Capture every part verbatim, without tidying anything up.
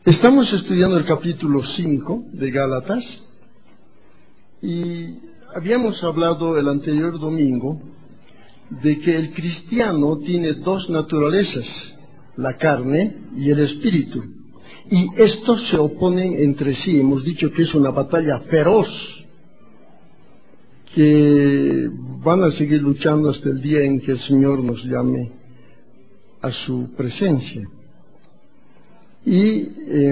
Estamos estudiando el capítulo cinco de Gálatas y habíamos hablado el anterior domingo de que el cristiano tiene dos naturalezas, la carne y el espíritu, y estos se oponen entre sí. Hemos dicho que es una batalla feroz, que van a seguir luchando hasta el día en que el Señor nos llame a su presencia. Y eh,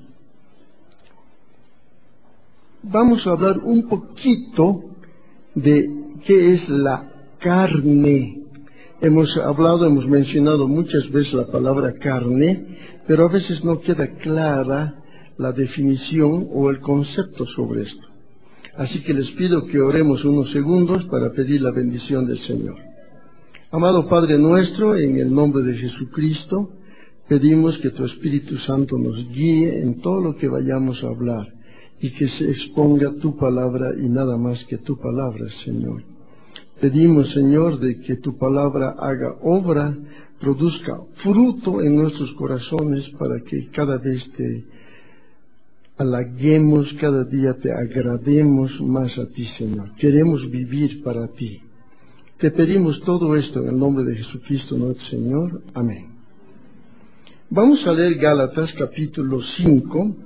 vamos a hablar un poquito de qué es la carne. Hemos hablado, hemos mencionado muchas veces la palabra carne, pero a veces no queda clara la definición o el concepto sobre esto. Así que les pido que oremos unos segundos para pedir la bendición del Señor. Amado Padre nuestro, en el nombre de Jesucristo, pedimos que tu Espíritu Santo nos guíe en todo lo que vayamos a hablar y que se exponga tu palabra y nada más que tu palabra, Señor. Pedimos, Señor, de que tu palabra haga obra, produzca fruto en nuestros corazones para que cada vez te halaguemos, cada día te agrademos más a ti, Señor. Queremos vivir para ti. Te pedimos todo esto en el nombre de Jesucristo nuestro Señor. Amén. Vamos a leer Gálatas capítulo cinco,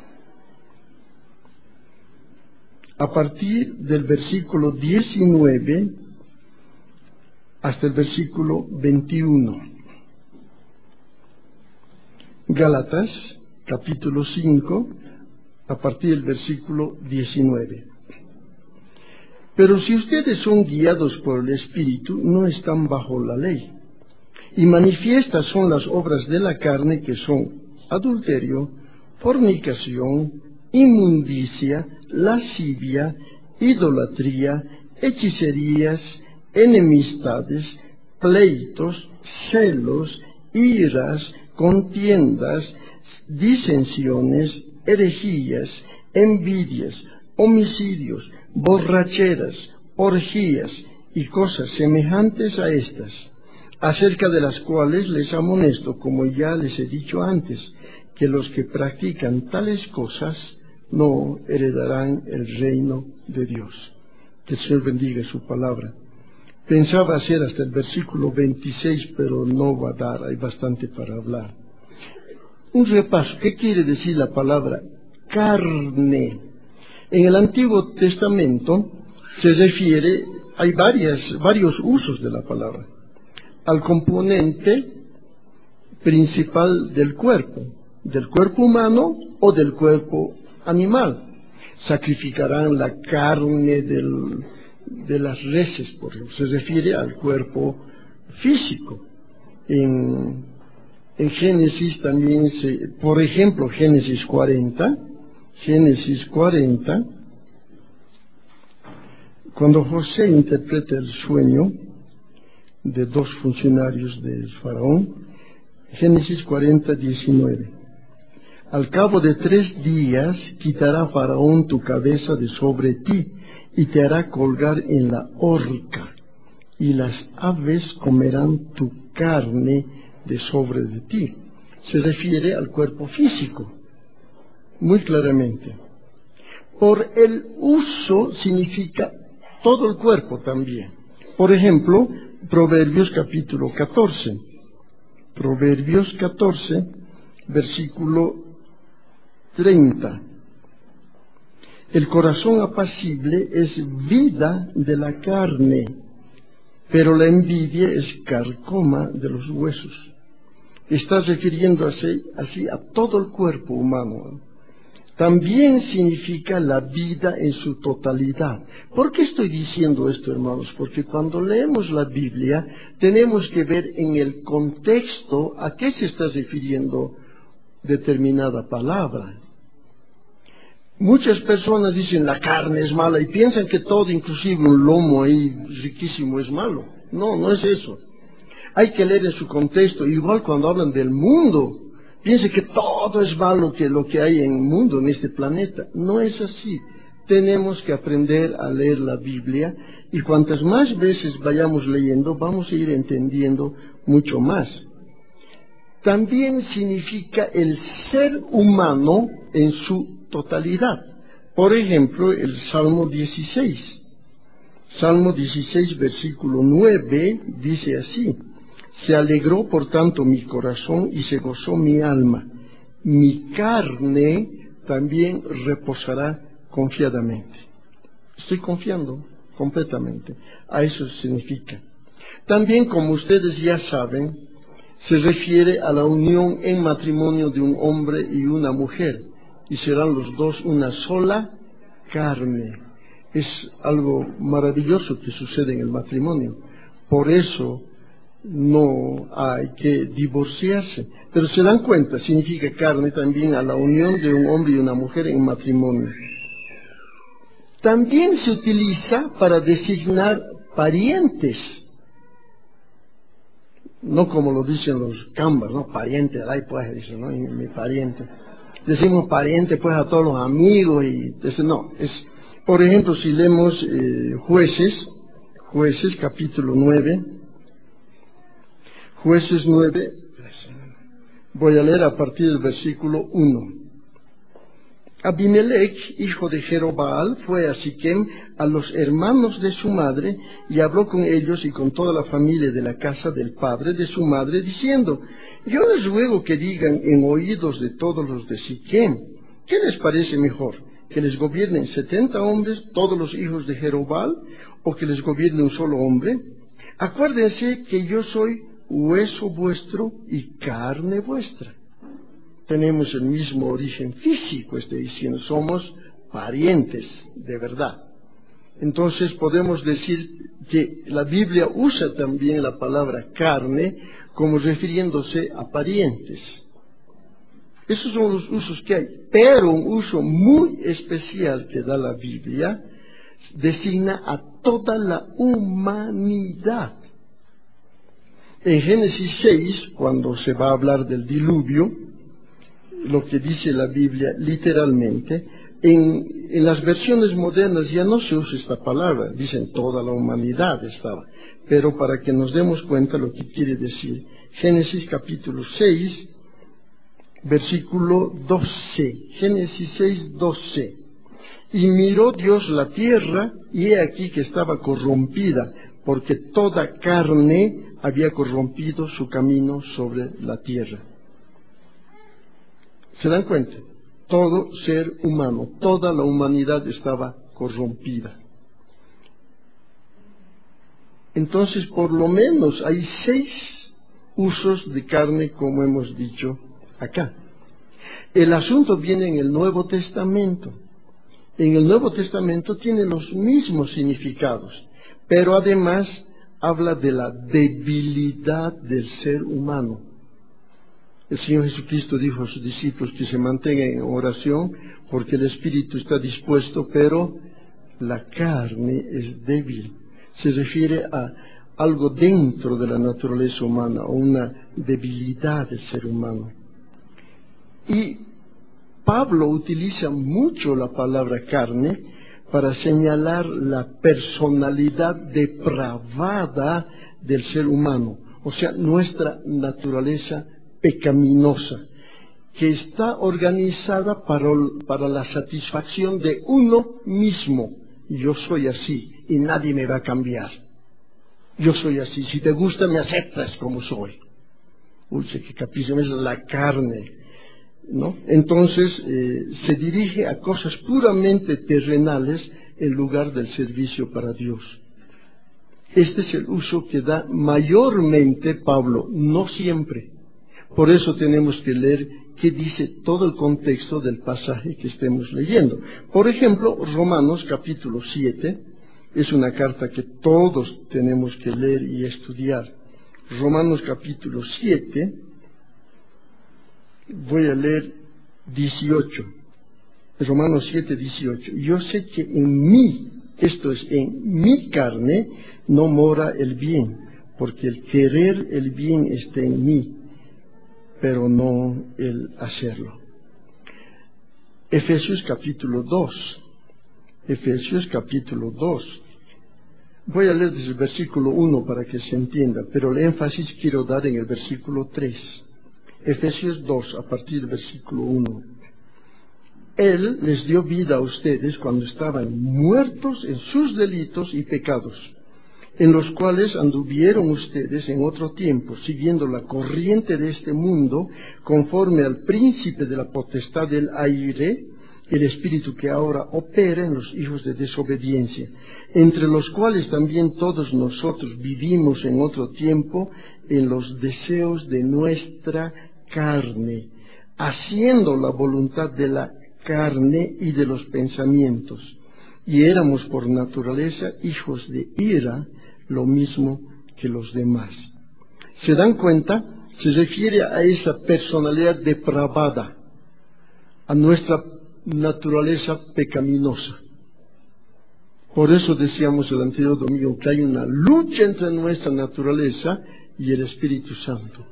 a partir del versículo diecinueve hasta el versículo veintiuno. Gálatas capítulo cinco, a partir del versículo diecinueve. Pero si ustedes son guiados por el Espíritu, no están bajo la ley. Y manifiestas son las obras de la carne, que son adulterio, fornicación, inmundicia, lascivia, idolatría, hechicerías, enemistades, pleitos, celos, iras, contiendas, disensiones, herejías, envidias, homicidios, borracheras, orgías y cosas semejantes a estas, acerca de las cuales les amonesto, como ya les he dicho antes, que los que practican tales cosas no heredarán el reino de Dios. Que el Señor bendiga su palabra. Pensaba hacer hasta el versículo veintiséis, pero no va a dar, hay bastante para hablar. Un repaso, ¿qué quiere decir la palabra carne? En el Antiguo Testamento se refiere, hay varias, varios usos de la palabra, al componente principal del cuerpo, del cuerpo humano o del cuerpo animal. Sacrificarán la carne del, de las reses, por ejemplo, se refiere al cuerpo físico. En, en Génesis también, se, por ejemplo, Génesis cuarenta, Génesis cuarenta, cuando José interpreta el sueño de dos funcionarios del faraón, Génesis cuarenta, diecinueve. Al cabo de tres días quitará faraón tu cabeza de sobre ti y te hará colgar en la horca, y las aves comerán tu carne de sobre de ti. Se refiere al cuerpo físico, muy claramente. Por el uso significa todo el cuerpo también. Por ejemplo, Proverbios capítulo catorce. Proverbios catorce, versículo treinta. El corazón apacible es vida de la carne, pero la envidia es carcoma de los huesos. Está refiriéndose así a todo el cuerpo humano. También significa la vida en su totalidad. ¿Por qué estoy diciendo esto, hermanos? Porque cuando leemos la Biblia tenemos que ver en el contexto a qué se está refiriendo determinada palabra. Muchas personas dicen la carne es mala y piensan que todo, inclusive un lomo ahí riquísimo, es malo. No, no es eso. Hay que leer en su contexto. Igual cuando hablan del mundo, piense que todo es malo, que lo que hay en el mundo, en este planeta. No es así. Tenemos que aprender a leer la Biblia, y cuantas más veces vayamos leyendo, vamos a ir entendiendo mucho más. también significa el ser humano en su totalidad. Por ejemplo, el Salmo dieciséis. Salmo dieciséis, versículo nueve, dice así: se alegró por tanto mi corazón y se gozó mi alma. Mi carne también reposará confiadamente. Estoy confiando completamente. A eso significa. También, como ustedes ya saben, se refiere a la unión en matrimonio de un hombre y una mujer, y serán los dos una sola carne. Es algo maravilloso que sucede en el matrimonio. Por eso no hay que divorciarse. Pero se dan cuenta, significa carne también a la unión de un hombre y una mujer en matrimonio. También se utiliza para designar parientes. No como lo dicen los cambas, ¿no? Pariente, ahí pues, dicen, ¿no? Mi, mi pariente. Decimos pariente pues a todos los amigos y dicen, no, es... Por ejemplo, si leemos eh, Jueces, Jueces capítulo nueve, Jueces nueve, voy a leer a partir del versículo uno. Abimelech, hijo de Jerobbaal, fue a Siquem a los hermanos de su madre y habló con ellos y con toda la familia de la casa del padre de su madre, diciendo: yo les ruego que digan en oídos de todos los de Siquem, ¿qué les parece mejor? ¿Que les gobiernen setenta hombres, todos los hijos de Jerobbaal, o que les gobierne un solo hombre? Acuérdense que yo soy hueso vuestro y carne vuestra. Tenemos el mismo origen físico, estoy diciendo, somos parientes de verdad. Entonces podemos decir que la Biblia usa también la palabra carne como refiriéndose a parientes. Esos son los usos que hay, pero un uso muy especial que da la Biblia designa a toda la humanidad. En Génesis seis, cuando se va a hablar del diluvio, lo que dice la Biblia literalmente, en, en las versiones modernas ya no se usa esta palabra, dicen toda la humanidad estaba, pero para que nos demos cuenta lo que quiere decir, Génesis capítulo seis, versículo doce, Génesis seis, doce. Y miró Dios la tierra, y he aquí que estaba corrompida, porque toda carne había corrompido su camino sobre la tierra. ¿Se dan cuenta? Todo ser humano, toda la humanidad estaba corrompida. Entonces, por lo menos hay seis usos de carne, como hemos dicho acá. El asunto viene en el Nuevo Testamento. En el Nuevo Testamento tiene los mismos significados, pero además habla de la debilidad del ser humano. El Señor Jesucristo dijo a sus discípulos que se mantengan en oración porque el espíritu está dispuesto, pero la carne es débil. Se refiere a algo dentro de la naturaleza humana, o una debilidad del ser humano. Y Pablo utiliza mucho la palabra carne para señalar la personalidad depravada del ser humano, o sea, nuestra naturaleza pecaminosa, que está organizada para, para la satisfacción de uno mismo. Yo soy así y nadie me va a cambiar. Yo soy así, si te gusta me aceptas como soy. Uy, qué capísimo, es la carne, ¿no? Entonces eh, se dirige a cosas puramente terrenales en lugar del servicio para Dios. Este es el uso que da mayormente Pablo, no siempre. Por eso tenemos que leer qué dice todo el contexto del pasaje que estemos leyendo. Por ejemplo, Romanos capítulo siete es una carta que todos tenemos que leer y estudiar. Romanos capítulo siete, voy a leer dieciocho. Romanos siete, dieciocho. Yo sé que en mí, esto es, en mi carne, no mora el bien, porque el querer el bien está en mí, pero no el hacerlo. Efesios capítulo dos. Efesios capítulo dos. Voy a leer desde el versículo uno para que se entienda, pero el énfasis quiero dar en el versículo tres. Efesios dos, a partir del versículo uno. Él les dio vida a ustedes cuando estaban muertos en sus delitos y pecados, en los cuales anduvieron ustedes en otro tiempo, siguiendo la corriente de este mundo, conforme al príncipe de la potestad del aire, el espíritu que ahora opera en los hijos de desobediencia, entre los cuales también todos nosotros vivimos en otro tiempo en los deseos de nuestra carne, haciendo la voluntad de la carne y de los pensamientos, y éramos por naturaleza hijos de ira, lo mismo que los demás. ¿Se dan cuenta? Se refiere a esa personalidad depravada, a nuestra naturaleza pecaminosa. Por eso decíamos el anterior domingo que hay una lucha entre nuestra naturaleza y el Espíritu Santo.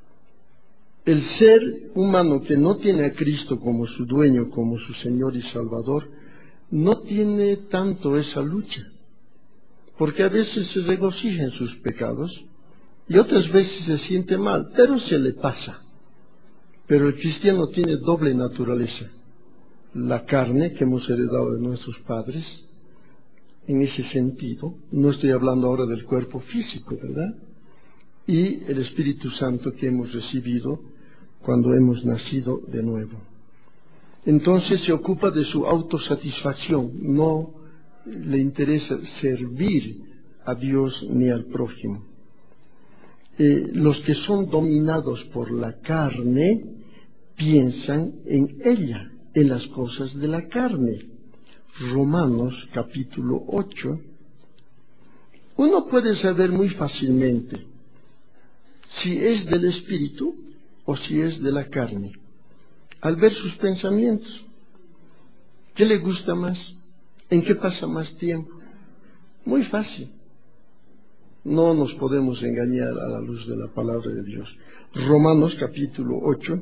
El ser humano que no tiene a Cristo como su dueño, como su Señor y Salvador, no tiene tanto esa lucha, porque a veces se regocija en sus pecados y otras veces se siente mal, pero se le pasa. Pero el cristiano tiene doble naturaleza: la carne que hemos heredado de nuestros padres, en ese sentido, no estoy hablando ahora del cuerpo físico, ¿verdad? Y el Espíritu Santo que hemos recibido cuando hemos nacido de nuevo. Entonces se ocupa de su autosatisfacción, no le interesa servir a Dios ni al prójimo. Eh, los que son dominados por la carne piensan en ella, en las cosas de la carne. Romanos capítulo ocho. Uno puede saber muy fácilmente si es del Espíritu o si es de la carne al ver sus pensamientos. ¿Qué le gusta más? ¿En qué pasa más tiempo? Muy fácil. No nos podemos engañar a la luz de la palabra de Dios. Romanos capítulo ocho,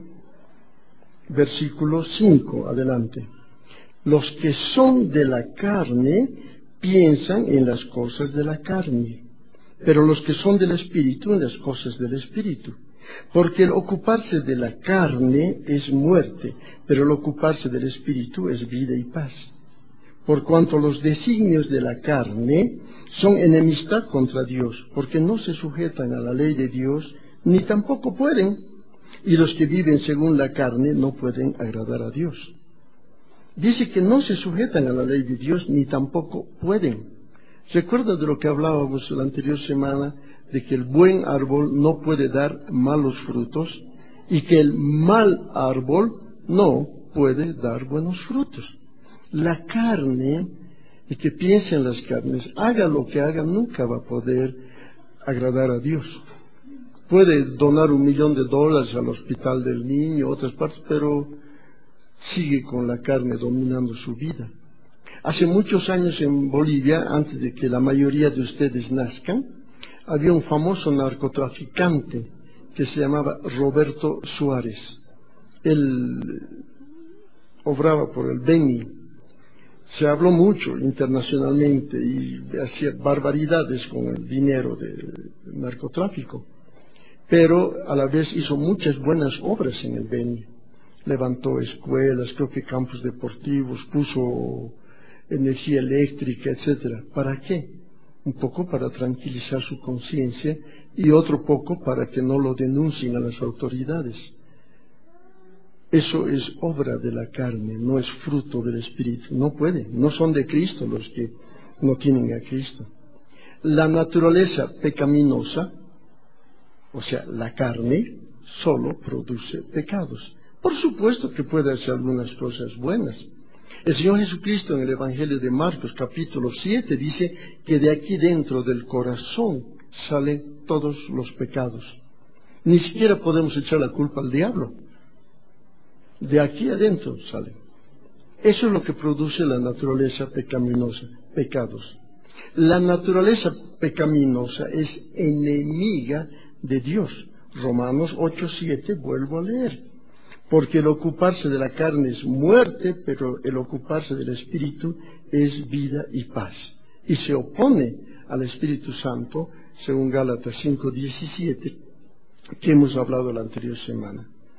versículo cinco, adelante. Los que son de la carne piensan en las cosas de la carne, pero los que son del Espíritu en las cosas del Espíritu. Porque el ocuparse de la carne es muerte, pero el ocuparse del Espíritu es vida y paz. Por cuanto los designios de la carne son enemistad contra Dios, porque no se sujetan a la ley de Dios, ni tampoco pueden, y los que viven según la carne no pueden agradar a Dios. Dice que no se sujetan a la ley de Dios, ni tampoco pueden. ¿Recuerda de lo que hablábamos la anterior semana, de que el buen árbol no puede dar malos frutos y que el mal árbol no puede dar buenos frutos? La carne, y que piensa en las carnes, haga lo que haga, nunca va a poder agradar a Dios. Puede donar un millón de dólares al hospital del niño, otras partes, pero sigue con la carne dominando su vida. Hace muchos años en Bolivia, antes de que la mayoría de ustedes nazcan, había un famoso narcotraficante que se llamaba Roberto Suárez. Él obraba por el Beni. Se habló mucho internacionalmente y hacía barbaridades con el dinero del narcotráfico, pero a la vez hizo muchas buenas obras en el Beni. Levantó escuelas, creo que campos deportivos, puso energía eléctrica, etcétera. ¿Para qué? Un poco para tranquilizar su conciencia y otro poco para que no lo denuncien a las autoridades. Eso es obra de la carne, no es fruto del Espíritu. No puede, no son de Cristo los que no tienen a Cristo. La naturaleza pecaminosa, o sea, la carne, solo produce pecados. Por supuesto que puede hacer algunas cosas buenas. El Señor Jesucristo en el Evangelio de Marcos capítulo siete dice que de aquí dentro del corazón salen todos los pecados. Ni siquiera podemos echar la culpa al diablo. De aquí adentro salen. Eso es lo que produce la naturaleza pecaminosa, pecados. La naturaleza pecaminosa es enemiga de Dios. Romanos ocho siete, vuelvo a leer. Porque el ocuparse de la carne es muerte, pero el ocuparse del Espíritu es vida y paz. Y se opone al Espíritu Santo, según Gálatas cinco diecisiete, que hemos hablado la anterior semana.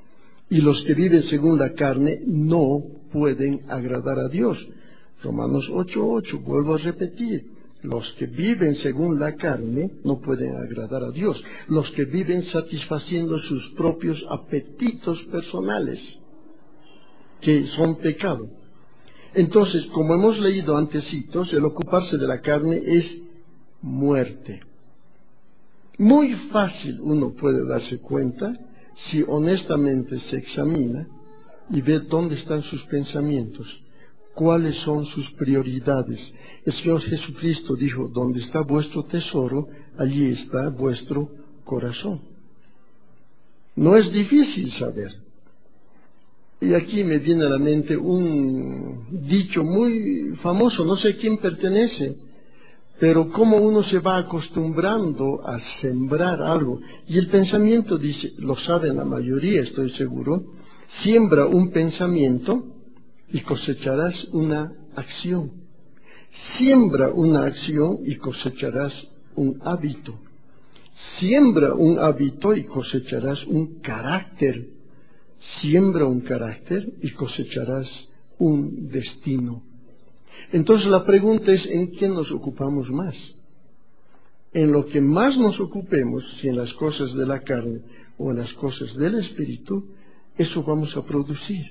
y los que viven según la carne no pueden agradar a Dios. Romanos ocho ocho, vuelvo a repetir, los que viven según la carne no pueden agradar a Dios, los que viven satisfaciendo sus propios apetitos personales, que son pecado. Entonces, como hemos leído antecitos, el ocuparse de la carne es muerte. Muy fácil uno puede darse cuenta si honestamente se examina y ve dónde están sus pensamientos, cuáles son sus prioridades. El Señor Jesucristo dijo, donde está vuestro tesoro, allí está vuestro corazón. No es difícil saber. Y aquí me viene a la mente un dicho muy famoso, no sé a quién pertenece, pero cómo uno se va acostumbrando a sembrar algo. Y el pensamiento dice, lo saben la mayoría, estoy seguro, siembra un pensamiento y cosecharás una acción. Siembra una acción y cosecharás un hábito. Siembra un hábito y cosecharás un carácter. Siembra un carácter y cosecharás un destino. Entonces la pregunta es, ¿en qué nos ocupamos más? En lo que más nos ocupemos, si en las cosas de la carne o en las cosas del espíritu, eso vamos a producir.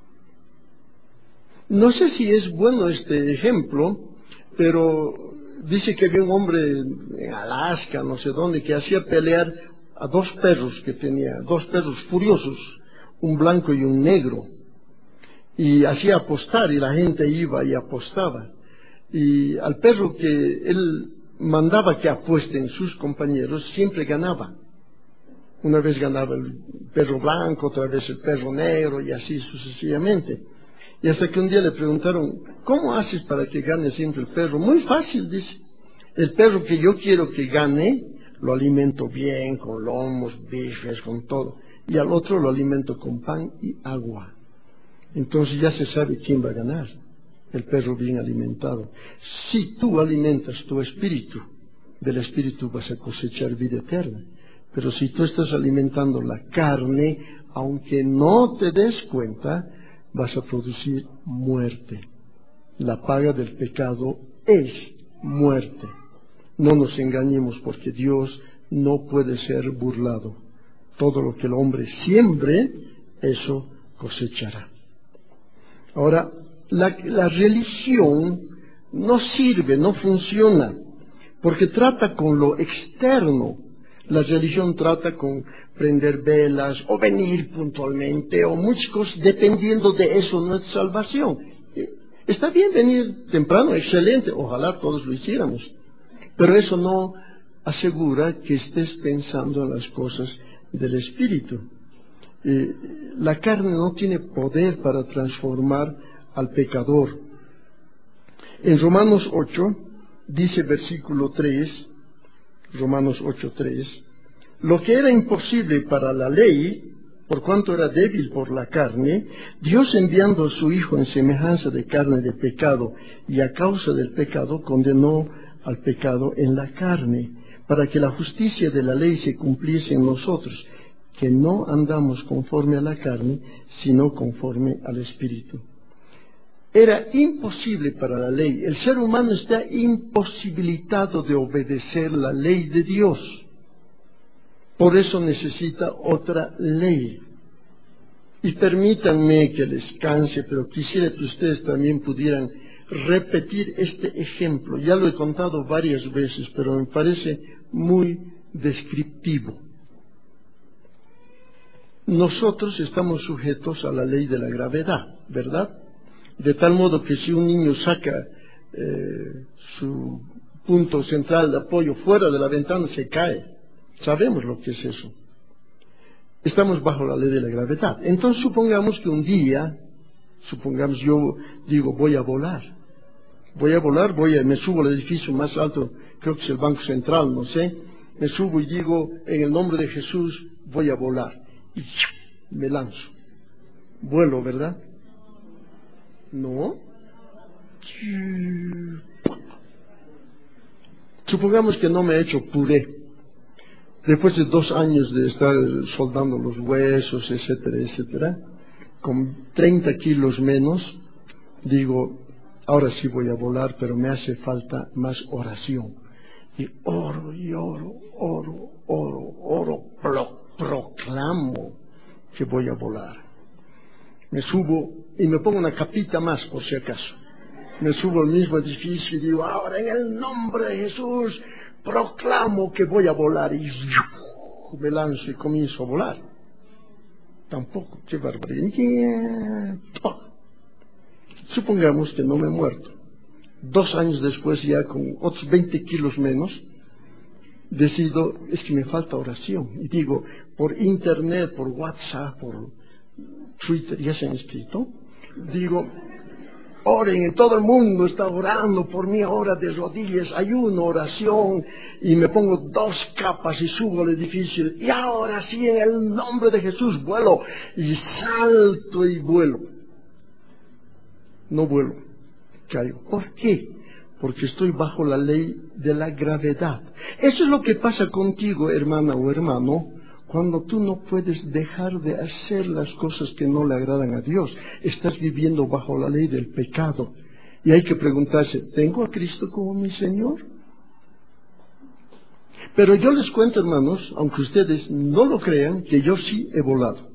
No sé si es bueno este ejemplo, pero dice que había un hombre en Alaska, no sé dónde, que hacía pelear a dos perros que tenía, dos perros furiosos, un blanco y un negro, y hacía apostar y la gente iba y apostaba, y al perro que él mandaba que apuesten sus compañeros siempre ganaba. Una vez ganaba el perro blanco, otra vez el perro negro y así sucesivamente. Y hasta que un día le preguntaron, ¿cómo haces para que gane siempre el perro? Muy fácil, dice. El perro que yo quiero que gane, lo alimento bien, con lomos, bifes, con todo. Y al otro lo alimento con pan y agua. Entonces ya se sabe quién va a ganar. El perro bien alimentado. Si tú alimentas tu espíritu, del espíritu vas a cosechar vida eterna. Pero si tú estás alimentando la carne, aunque no te des cuenta, vas a producir muerte. La paga del pecado es muerte. No nos engañemos, porque Dios no puede ser burlado. Todo lo que el hombre siembre, eso cosechará. Ahora, la, la religión no sirve, no funciona, porque trata con lo externo. La religión trata con prender velas o venir puntualmente o muchas cosas, dependiendo de eso no es salvación. Está bien venir temprano, excelente, ojalá todos lo hiciéramos, pero eso no asegura que estés pensando en las cosas del espíritu. Eh, la carne no tiene poder para transformar al pecador. En Romanos ocho, dice versículo tres, Romanos ocho tres, lo que era imposible para la ley, por cuanto era débil por la carne, Dios enviando a su Hijo en semejanza de carne de pecado, y a causa del pecado condenó al pecado en la carne, para que la justicia de la ley se cumpliese en nosotros, que no andamos conforme a la carne, sino conforme al Espíritu. Era imposible para la ley. El ser humano está imposibilitado de obedecer la ley de Dios. Por eso necesita otra ley. Y permítanme que les canse, pero quisiera que ustedes también pudieran repetir este ejemplo. Ya lo he contado varias veces, pero me parece muy descriptivo. Nosotros estamos sujetos a la ley de la gravedad, ¿verdad? De tal modo que si un niño saca eh, su punto central de apoyo fuera de la ventana, se cae. Sabemos lo que es eso. Estamos bajo la ley de la gravedad. Entonces supongamos que un día, supongamos yo digo, voy a volar. Voy a volar, voy a, me subo al edificio más alto, creo que es el Banco Central, no sé. Me subo y digo, en el nombre de Jesús, voy a volar. Y me lanzo. Vuelo, ¿verdad? No. Supongamos que no me he hecho puré. después de dos años de estar soldando los huesos, etcétera, etcétera, con treinta kilos menos, digo, ahora sí voy a volar, pero me hace falta más oración. Y oro, y oro, oro, oro, oro, pro, proclamo que voy a volar. Me subo y me pongo una capita más por si acaso. Me subo al mismo edificio y digo, ahora en el nombre de Jesús proclamo que voy a volar. Y me lanzo y comienzo a volar. Tampoco, qué barbaridad. Supongamos que no me he muerto. Dos años después, ya con otros veinte kilos menos, decido, es que me falta oración. Y digo, por internet, por WhatsApp, por Twitter, ya se han escrito, digo, oren, todo el mundo está orando por mí ahora de rodillas, ayuno, oración, y me pongo dos capas y subo al edificio, y ahora sí, en el nombre de Jesús, vuelo, y salto y vuelo. No vuelo, caigo. ¿Por qué? Porque estoy bajo la ley de la gravedad. Eso es lo que pasa contigo, hermana o hermano, cuando tú no puedes dejar de hacer las cosas que no le agradan a Dios. Estás viviendo bajo la ley del pecado. Y hay que preguntarse, ¿tengo a Cristo como mi Señor? Pero yo les cuento, hermanos, aunque ustedes no lo crean, que yo sí he volado.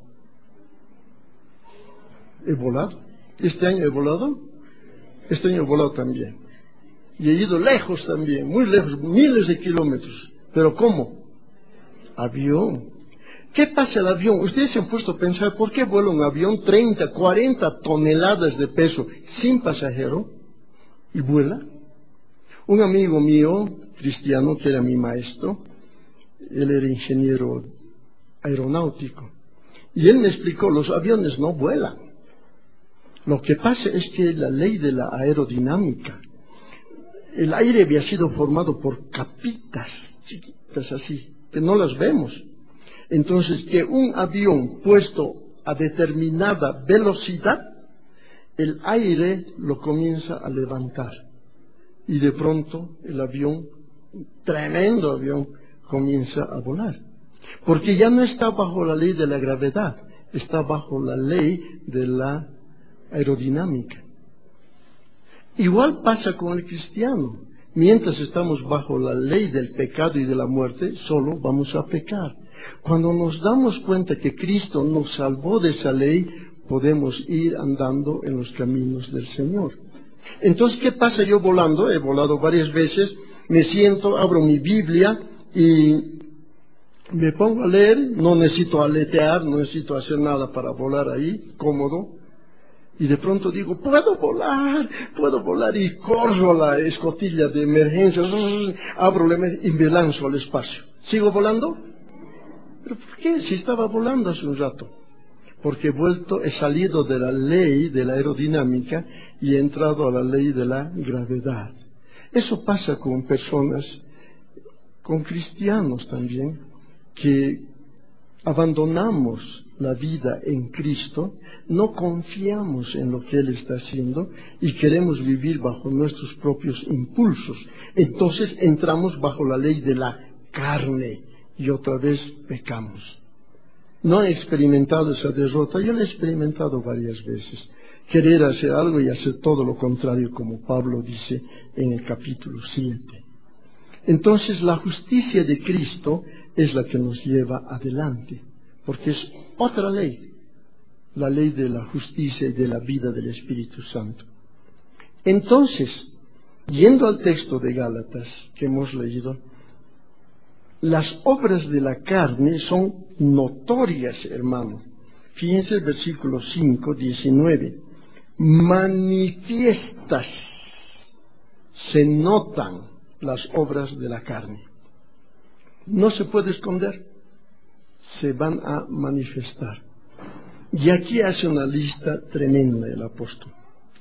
He volado. ¿Este año he volado? Este año he volado también. Y he ido lejos también, muy lejos, miles de kilómetros. ¿Pero cómo? Avión. ¿Qué pasa el avión? Ustedes se han puesto a pensar, ¿por qué vuela un avión treinta, cuarenta toneladas de peso sin pasajero y vuela? Un amigo mío, cristiano, que era mi maestro, él era ingeniero aeronáutico, y él me explicó, los aviones no vuelan. Lo que pasa es que la ley de la aerodinámica, el aire había sido formado por capitas chiquitas así, que no las vemos. Entonces, que un avión puesto a determinada velocidad, el aire lo comienza a levantar. Y de pronto el avión, tremendo avión, comienza a volar. Porque ya no está bajo la ley de la gravedad, está bajo la ley de la aerodinámica. Igual pasa con el cristiano. Mientras estamos bajo la ley del pecado y de la muerte, solo vamos a pecar. Cuando nos damos cuenta que Cristo nos salvó de esa ley, podemos ir andando en los caminos del Señor. Entonces, ¿qué pasa yo volando? He volado varias veces, me siento, abro mi Biblia y me pongo a leer, no necesito aletear, no necesito hacer nada para volar ahí, cómodo. Y de pronto digo, puedo volar, puedo volar, y corro a la escotilla de emergencia, abro la emergencia y me lanzo al espacio. ¿Sigo volando? ¿Pero por qué? Si estaba volando hace un rato. Porque he vuelto, he salido de la ley de la aerodinámica y he entrado a la ley de la gravedad. Eso pasa con personas, con cristianos también, que abandonamos la vida en Cristo, no confiamos en lo que Él está haciendo y queremos vivir bajo nuestros propios impulsos. Entonces entramos bajo la ley de la carne y otra vez pecamos. No he experimentado esa derrota, yo la he experimentado varias veces. Querer hacer algo y hacer todo lo contrario, como Pablo dice en el capítulo siete. Entonces la justicia de Cristo es la que nos lleva adelante, porque es otra ley, la ley de la justicia y de la vida del Espíritu Santo. Entonces, yendo al texto de Gálatas que hemos leído, las obras de la carne son notorias, hermano. Fíjense el versículo cinco, diecinueve. Manifiestas, se notan las obras de la carne. No se puede esconder, se van a manifestar. Y aquí hace una lista tremenda el apóstol.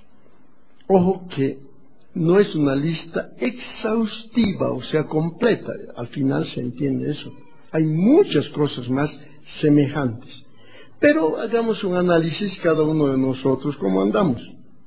Ojo que no es una lista exhaustiva, o sea, completa. Al final se entiende eso. Hay muchas cosas más semejantes. Pero hagamos un análisis cada uno de nosotros, cómo andamos.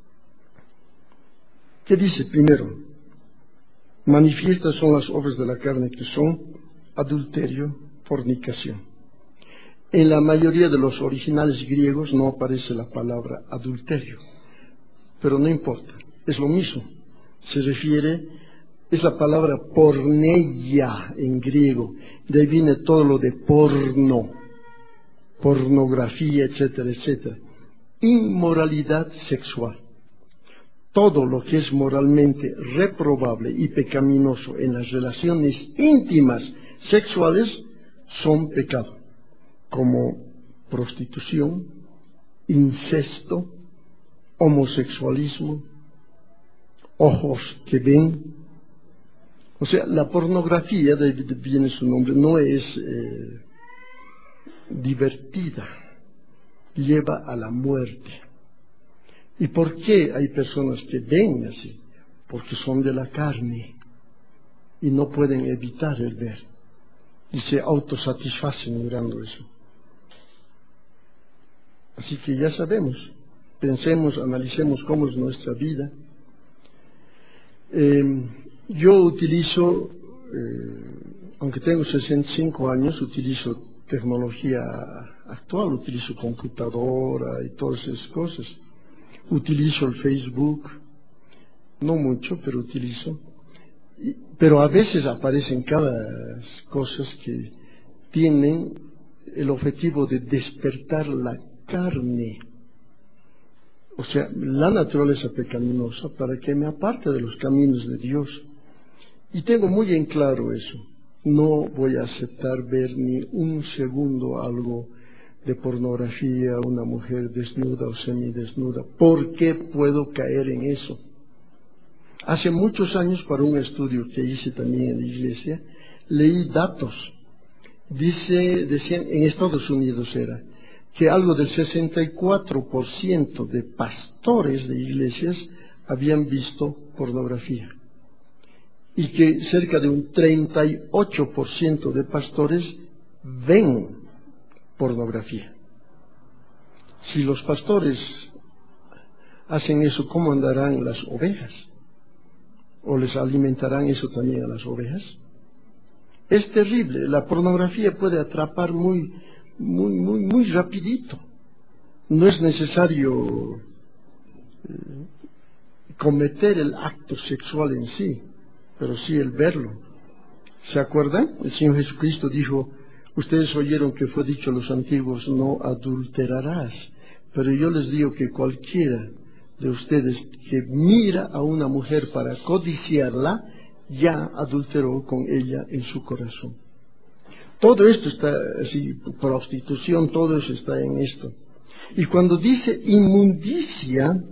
¿Qué dice primero? Manifiestas son las obras de la carne, que son adulterio, fornicación. En la mayoría de los originales griegos no aparece la palabra adulterio, pero no importa, es lo mismo. Se refiere, es la palabra porneia en griego, de ahí viene todo lo de porno, pornografía, etcétera, etcétera. Inmoralidad sexual. Todo lo que es moralmente reprobable y pecaminoso en las relaciones íntimas sexuales son pecado, como prostitución, incesto, homosexualismo, ojos que ven. O sea, la pornografía, de ahí viene su nombre, no es eh, divertida, lleva a la muerte. ¿Y por qué hay personas que ven así? Porque son de la carne y no pueden evitar el ver y se autosatisfacen mirando eso. Así que ya sabemos, pensemos, analicemos cómo es nuestra vida. Eh, yo utilizo, eh, aunque tengo sesenta y cinco años, utilizo tecnología actual, utilizo computadora y todas esas cosas. Utilizo el Facebook, no mucho, pero utilizo. Y, pero a veces aparecen cada cosas que tienen el objetivo de despertar la carne, o sea, la naturaleza pecaminosa, para que me aparte de los caminos de Dios. Y tengo muy en claro eso. No voy a aceptar ver ni un segundo algo de pornografía, una mujer desnuda o semidesnuda. ¿Por qué puedo caer en eso? Hace muchos años, para un estudio que hice también en la iglesia, leí datos. Dice, decían, en Estados Unidos era, que algo del sesenta y cuatro por ciento de pastores de iglesias habían visto pornografía. Y que cerca de un treinta y ocho por ciento de pastores ven pornografía. Si los pastores hacen eso, ¿cómo andarán las ovejas? ¿O les alimentarán eso también a las ovejas? Es terrible. La pornografía puede atrapar muy, muy, muy, muy rapidito. No es necesario eh, cometer el acto sexual en sí, pero sí el verlo. ¿Se acuerdan? El Señor Jesucristo dijo: ustedes oyeron que fue dicho a los antiguos, no adulterarás. Pero yo les digo que cualquiera de ustedes que mira a una mujer para codiciarla, ya adulteró con ella en su corazón. Todo esto está así, prostitución, todo eso está en esto. Y cuando dice inmundicia,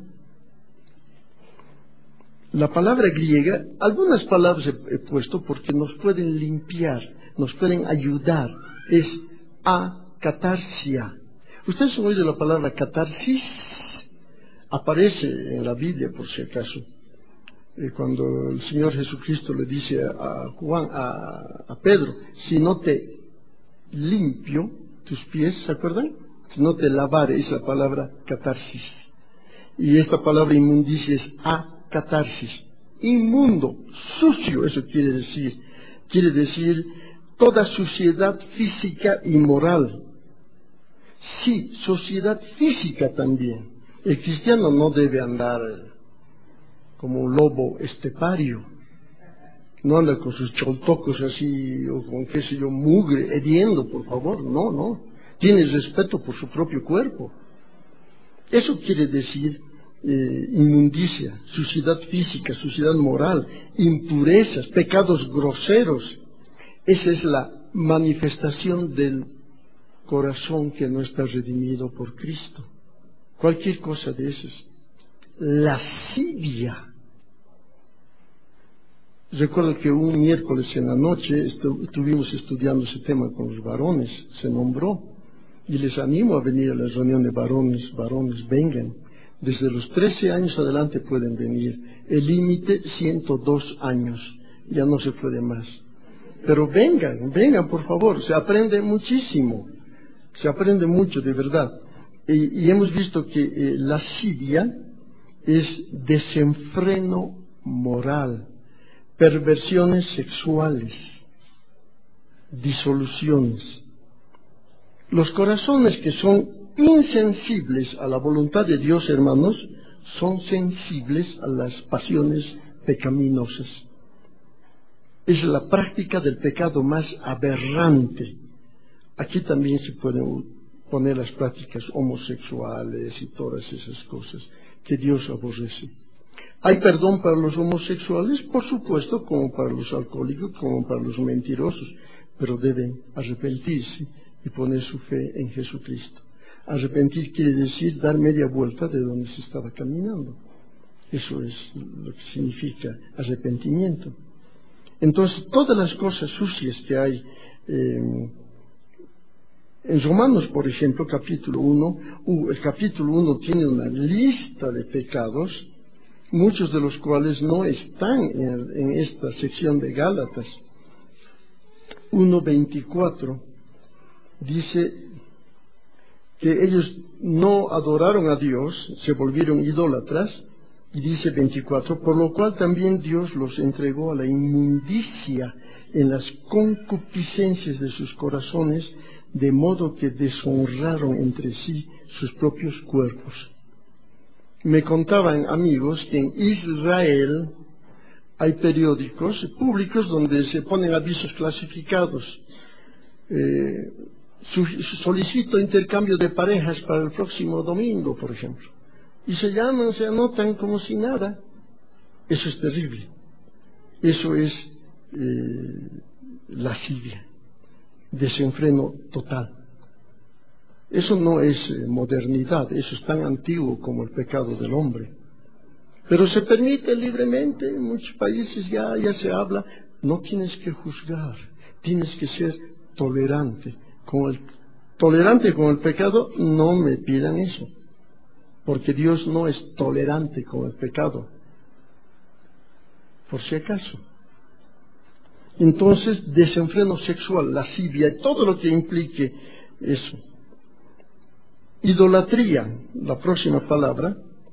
la palabra griega, algunas palabras he, he puesto porque nos pueden limpiar, nos pueden ayudar. Es acatarsia. ¿Ustedes han oído la palabra catarsis? Aparece en la Biblia, por si acaso. Eh, cuando el Señor Jesucristo le dice a, a Juan, a, a Pedro, si no te limpio tus pies, ¿se acuerdan? Si no te lavare, es la palabra catarsis. Y esta palabra inmundicia es acatarsis. Inmundo, sucio, eso quiere decir. Quiere decir toda suciedad física y moral. Sí, sociedad física también. El cristiano no debe andar como un lobo estepario. No anda con sus choltocos así, o con qué sé yo, mugre, hediendo, por favor. No, no. Tiene respeto por su propio cuerpo. Eso quiere decir eh, inmundicia, suciedad física, suciedad moral, impurezas, pecados groseros. Esa es la manifestación del corazón que no está redimido por Cristo. Cualquier cosa de esas. Lascivia. Recuerdo que un miércoles en la noche estu estuvimos estudiando ese tema con los varones, se nombró, y les animo a venir a la reunión de varones, varones, vengan. Desde los trece años adelante pueden venir. El límite, ciento dos años, ya no se puede más. Pero vengan, vengan por favor, se aprende muchísimo, se aprende mucho de verdad. Y, y hemos visto que eh, lascivia es desenfreno moral, perversiones sexuales. disoluciones. Los corazones que son insensibles a la voluntad de Dios, hermanos, son sensibles a las pasiones pecaminosas. Es la práctica del pecado más aberrante. Aquí también se pueden poner las prácticas homosexuales y todas esas cosas que Dios aborrece. ¿Hay perdón para los homosexuales? Por supuesto, como para los alcohólicos, como para los mentirosos, pero deben arrepentirse y poner su fe en Jesucristo. Arrepentir quiere decir dar media vuelta de donde se estaba caminando. Eso es lo que significa arrepentimiento. Entonces, todas las cosas sucias que hay eh, en Romanos, por ejemplo, capítulo uno, uh, el capítulo uno tiene una lista de pecados, muchos de los cuales no están en, en esta sección de Gálatas. uno veinticuatro dice que ellos no adoraron a Dios, se volvieron idólatras, y dice veinticuatro, por lo cual también Dios los entregó a la inmundicia en las concupiscencias de sus corazones, de modo que deshonraron entre sí sus propios cuerpos. Me contaban amigos que en Israel hay periódicos públicos donde se ponen avisos clasificados. Eh, solicito intercambio de parejas para el próximo domingo, por ejemplo. Y se llaman, se anotan como si nada. Eso es terrible. Eso es eh, lascivia, desenfreno total. Eso no es eh, modernidad, eso es tan antiguo como el pecado del hombre. Pero se permite libremente, en muchos países ya, ya se habla, no tienes que juzgar, tienes que ser tolerante. Con el, tolerante con el pecado, no me pidan eso, porque Dios no es tolerante con el pecado, por si acaso. Entonces, desenfreno sexual, lascivia, todo lo que implique eso. Idolatría, la próxima palabra,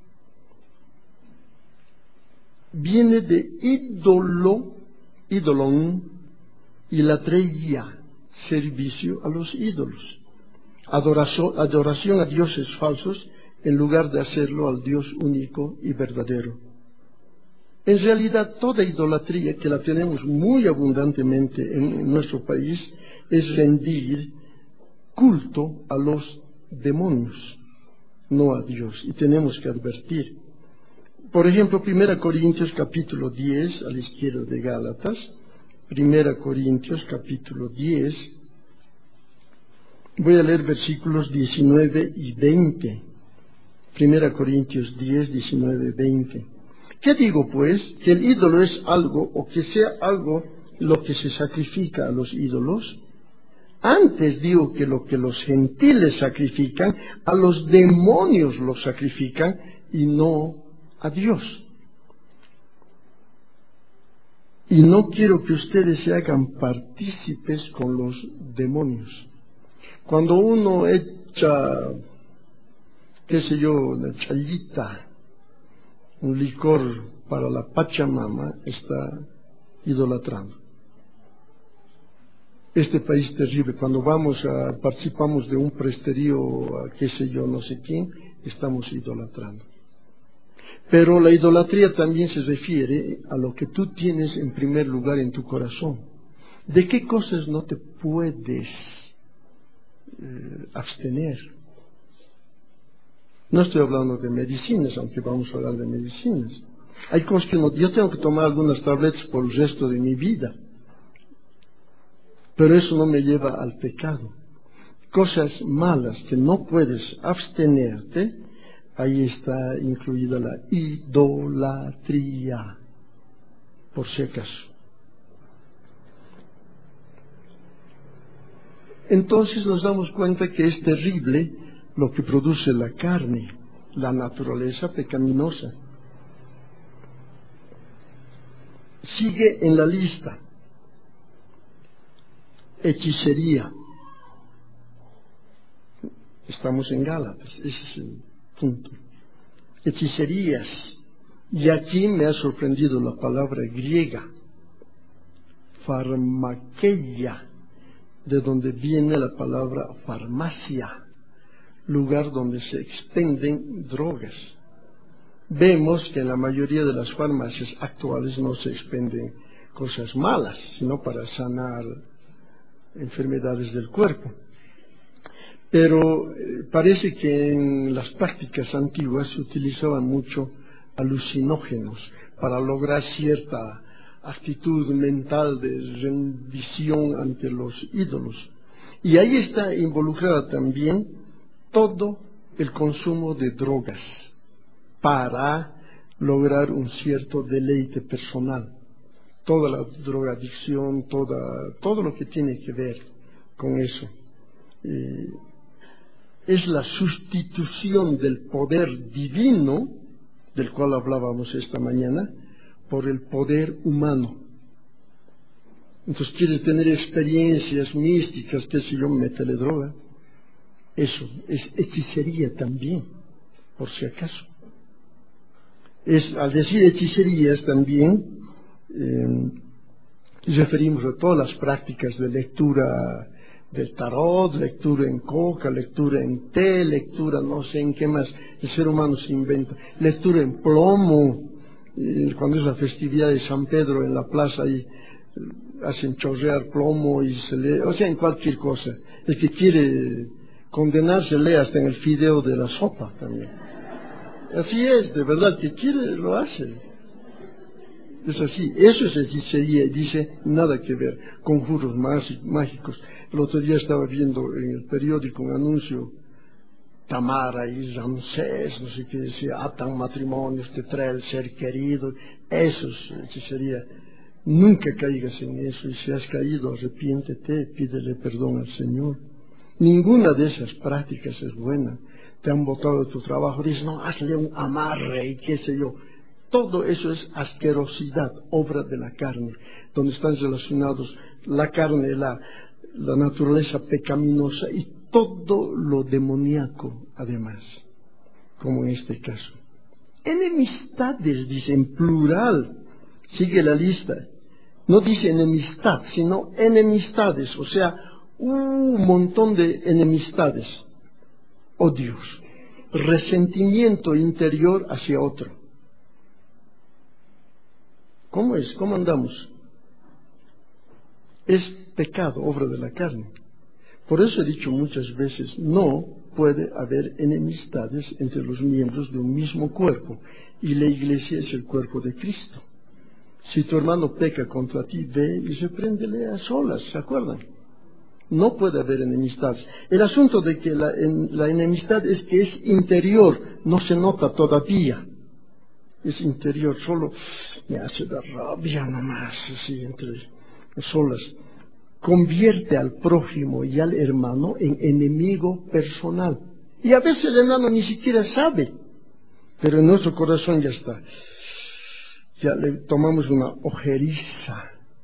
viene de ídolo, ídolon, y latreia, servicio a los ídolos. Adoración, adoración a dioses falsos en lugar de hacerlo al Dios único y verdadero. En realidad, toda idolatría, que la tenemos muy abundantemente en nuestro país, es rendir culto a los demonios, no a Dios, y tenemos que advertir. Por ejemplo, primera Corintios capítulo diez, a la izquierda de Gálatas, primera Corintios capítulo diez, voy a leer versículos diecinueve y veinte. primera Corintios diez, diecinueve, veinte. ¿Qué digo pues? ¿Que el ídolo es algo, o que sea algo lo que se sacrifica a los ídolos? Antes digo que lo que los gentiles sacrifican, a los demonios los sacrifican y no a Dios. Y no quiero que ustedes se hagan partícipes con los demonios. Cuando uno echa, qué sé yo, una chayita, un licor para la Pachamama, está idolatrando. Este país terrible, cuando vamos a, participamos de un presterío, a qué sé yo, no sé quién, estamos idolatrando. Pero la idolatría también se refiere a lo que tú tienes en primer lugar en tu corazón. ¿De qué cosas no te puedes eh, abstener? No estoy hablando de medicinas, aunque vamos a hablar de medicinas. Hay cosas que no, yo tengo que tomar algunas tabletas por el resto de mi vida, pero eso no me lleva al pecado. Cosas malas que no puedes abstenerte, ahí está incluida la idolatría, por si acaso. Entonces nos damos cuenta que es terrible lo que produce la carne, la naturaleza pecaminosa. Sigue en la lista: hechicería. Estamos en Gálatas, ese es el punto. Hechicerías. Y aquí me ha sorprendido la palabra griega, farmakeia, de donde viene la palabra farmacia, lugar donde se expenden drogas. Vemos que en la mayoría de las farmacias actuales no se expenden cosas malas, sino para sanar enfermedades del cuerpo. Pero eh, parece que en las prácticas antiguas se utilizaban mucho alucinógenos para lograr cierta actitud mental de rendición ante los ídolos. Y ahí está involucrada también todo el consumo de drogas para lograr un cierto deleite personal. Toda la drogadicción, toda, todo lo que tiene que ver con eso. Eh, es la sustitución del poder divino, del cual hablábamos esta mañana, por el poder humano. Entonces, quieres tener experiencias místicas, qué sé yo, métele droga. Eso es hechicería también, por si acaso. Es, al decir hechicerías también, eh, referimos a todas las prácticas de lectura del tarot, lectura en coca, lectura en té, lectura no sé en qué más el ser humano se inventa, lectura en plomo, eh, cuando es la festividad de San Pedro en la plaza y eh, hacen chorrear plomo y se lee, o sea, en cualquier cosa. El que quiere condenarse lee hasta en el fideo de la sopa también. Así es, de verdad, el que quiere lo hace. Es así, eso es hechicería, dice nada que ver, conjuros mágicos. El otro día estaba viendo en el periódico un anuncio, Tamara y Ramsés, no sé qué decía, atan matrimonios, te trae el ser querido, eso es hechicería. Nunca caigas en eso, y si has caído, arrepiéntete, pídele perdón al Señor. Ninguna de esas prácticas es buena. Te han botado de tu trabajo, dices, no, hazle un amarre y qué sé yo. Todo eso es asquerosidad, obra de la carne, donde están relacionados la carne, la, la naturaleza pecaminosa y todo lo demoníaco, además, como en este caso. Enemistades, dice en plural, sigue la lista. No dice enemistad, sino enemistades, o sea, un montón de enemistades, odios, resentimiento interior hacia otro. ¿Cómo es? ¿Cómo andamos? Es pecado, obra de la carne. Por eso he dicho muchas veces, no puede haber enemistades entre los miembros de un mismo cuerpo, y la iglesia es el cuerpo de Cristo. Si tu hermano peca contra ti, ve y repréndele a solas, ¿se acuerdan? No puede haber enemistades. El asunto de que la, en, la enemistad es que es interior, no se nota todavía. Es interior, solo me hace dar rabia nomás, así entre solas. Convierte al prójimo y al hermano en enemigo personal. Y a veces el hermano ni siquiera sabe, pero en nuestro corazón ya está. Ya le tomamos una ojeriza.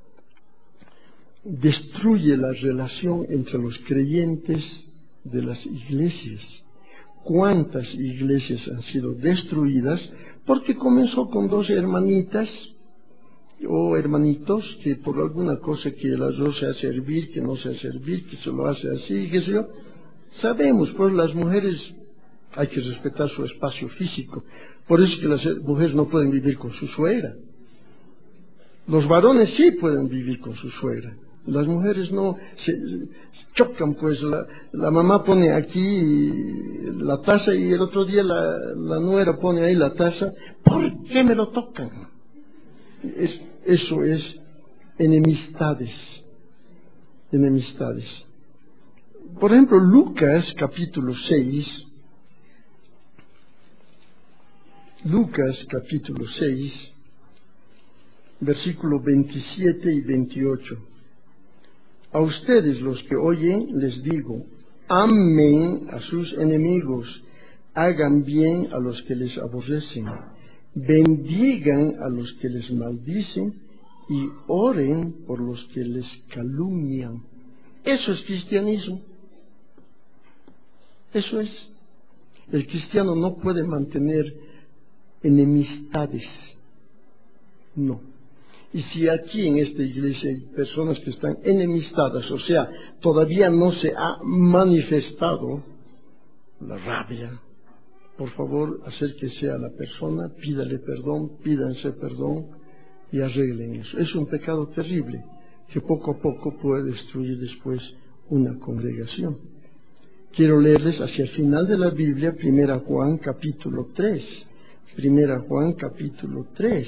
Destruye la relación entre los creyentes de las iglesias. ¿Cuántas iglesias han sido destruidas? Porque comenzó con dos hermanitas o hermanitos que por alguna cosa que las dos sea servir, que no sea servir, que se lo hace así, qué sé yo. Sabemos, pues las mujeres hay que respetar su espacio físico. Por eso que las mujeres no pueden vivir con su suegra. Los varones sí pueden vivir con su suegra. Las mujeres no, se chocan, pues la, la mamá pone aquí la taza y el otro día la, la nuera pone ahí la taza. ¿Por qué me lo tocan? Es, eso es enemistades, enemistades. Por ejemplo, Lucas capítulo seis, Lucas capítulo seis, versículos veintisiete y veintiocho. A ustedes los que oyen les digo, amen a sus enemigos, hagan bien a los que les aborrecen, bendigan a los que les maldicen y oren por los que les calumnian. Eso es cristianismo. Eso es. El cristiano no puede mantener enemistades. No. Y si aquí en esta iglesia hay personas que están enemistadas, o sea, todavía no se ha manifestado la rabia, por favor, acérquese a la persona, pídale perdón, pídanse perdón y arreglen eso. Es un pecado terrible que poco a poco puede destruir después una congregación. Quiero leerles hacia el final de la Biblia, Primera Juan capítulo tres. Primera Juan capítulo tres.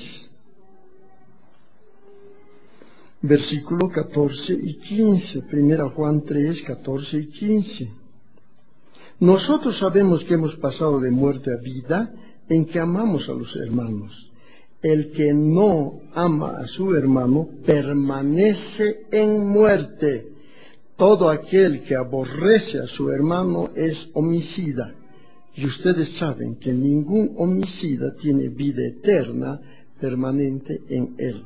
Versículo catorce y quince. Primera Juan tres, catorce y quince. Nosotros sabemos que hemos pasado de muerte a vida en que amamos a los hermanos. El que no ama a su hermano permanece en muerte. Todo aquel que aborrece a su hermano es homicida. Y ustedes saben que ningún homicida tiene vida eterna permanente en él.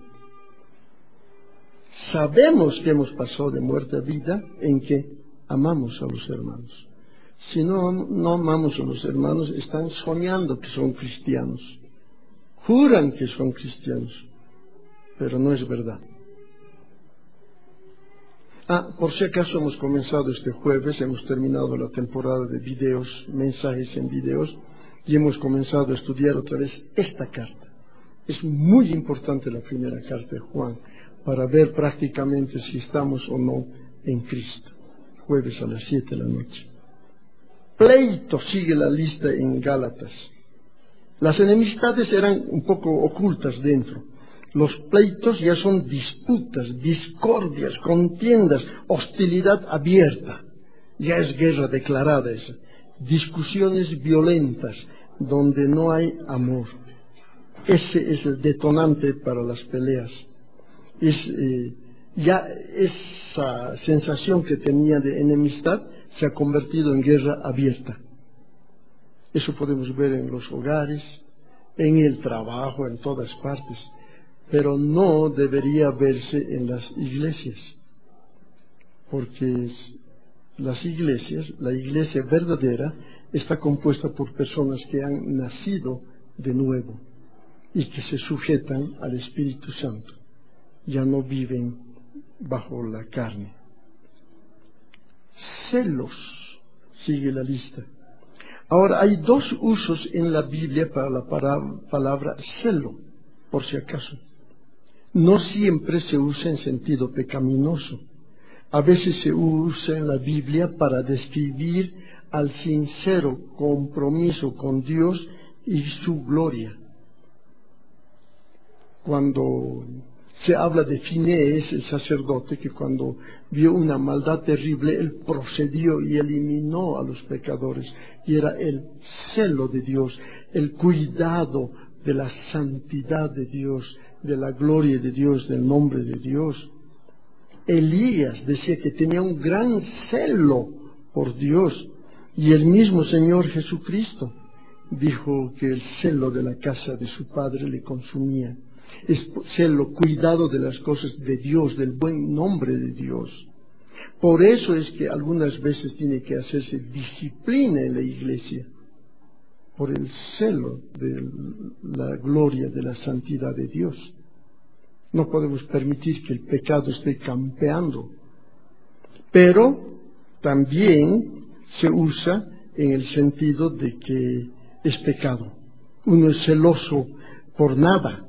Sabemos que hemos pasado de muerte a vida en que amamos a los hermanos. Si no, no amamos a los hermanos, están soñando que son cristianos. Juran que son cristianos, pero no es verdad. Ah, por si acaso hemos comenzado este jueves, hemos terminado la temporada de videos, mensajes en videos, y hemos comenzado a estudiar otra vez esta carta. Es muy importante la primera carta de Juan, para ver prácticamente si estamos o no en Cristo. Jueves a las siete de la noche. Pleito sigue la lista en Gálatas. Las enemistades eran un poco ocultas dentro. Los pleitos ya son disputas, discordias, contiendas, hostilidad abierta. Ya es guerra declarada esa. Discusiones violentas donde no hay amor. Ese es el detonante para las peleas. Es, eh, ya esa sensación que tenía de enemistad se ha convertido en guerra abierta. Eso podemos ver en los hogares, en el trabajo, en todas partes. Pero no debería verse en las iglesias, porque las iglesias, la iglesia verdadera, está compuesta por personas que han nacido de nuevo y que se sujetan al Espíritu Santo. Ya no viven bajo la carne. Celos, sigue la lista. Ahora, hay dos usos en la Biblia para la palabra celo, por si acaso. No siempre se usa en sentido pecaminoso. A veces se usa en la Biblia para describir al sincero compromiso con Dios y su gloria. Cuando se habla de Finés, el sacerdote, que cuando vio una maldad terrible, él procedió y eliminó a los pecadores. Y era el celo de Dios, el cuidado de la santidad de Dios, de la gloria de Dios, del nombre de Dios. Elías decía que tenía un gran celo por Dios, y el mismo Señor Jesucristo dijo que el celo de la casa de su padre le consumía. Es celo, cuidado de las cosas de Dios, del buen nombre de Dios. Por eso es que algunas veces tiene que hacerse disciplina en la iglesia, por el celo de la gloria, de la santidad de Dios. No podemos permitir que el pecado esté campeando. Pero también se usa en el sentido de que es pecado. Uno es celoso por nada.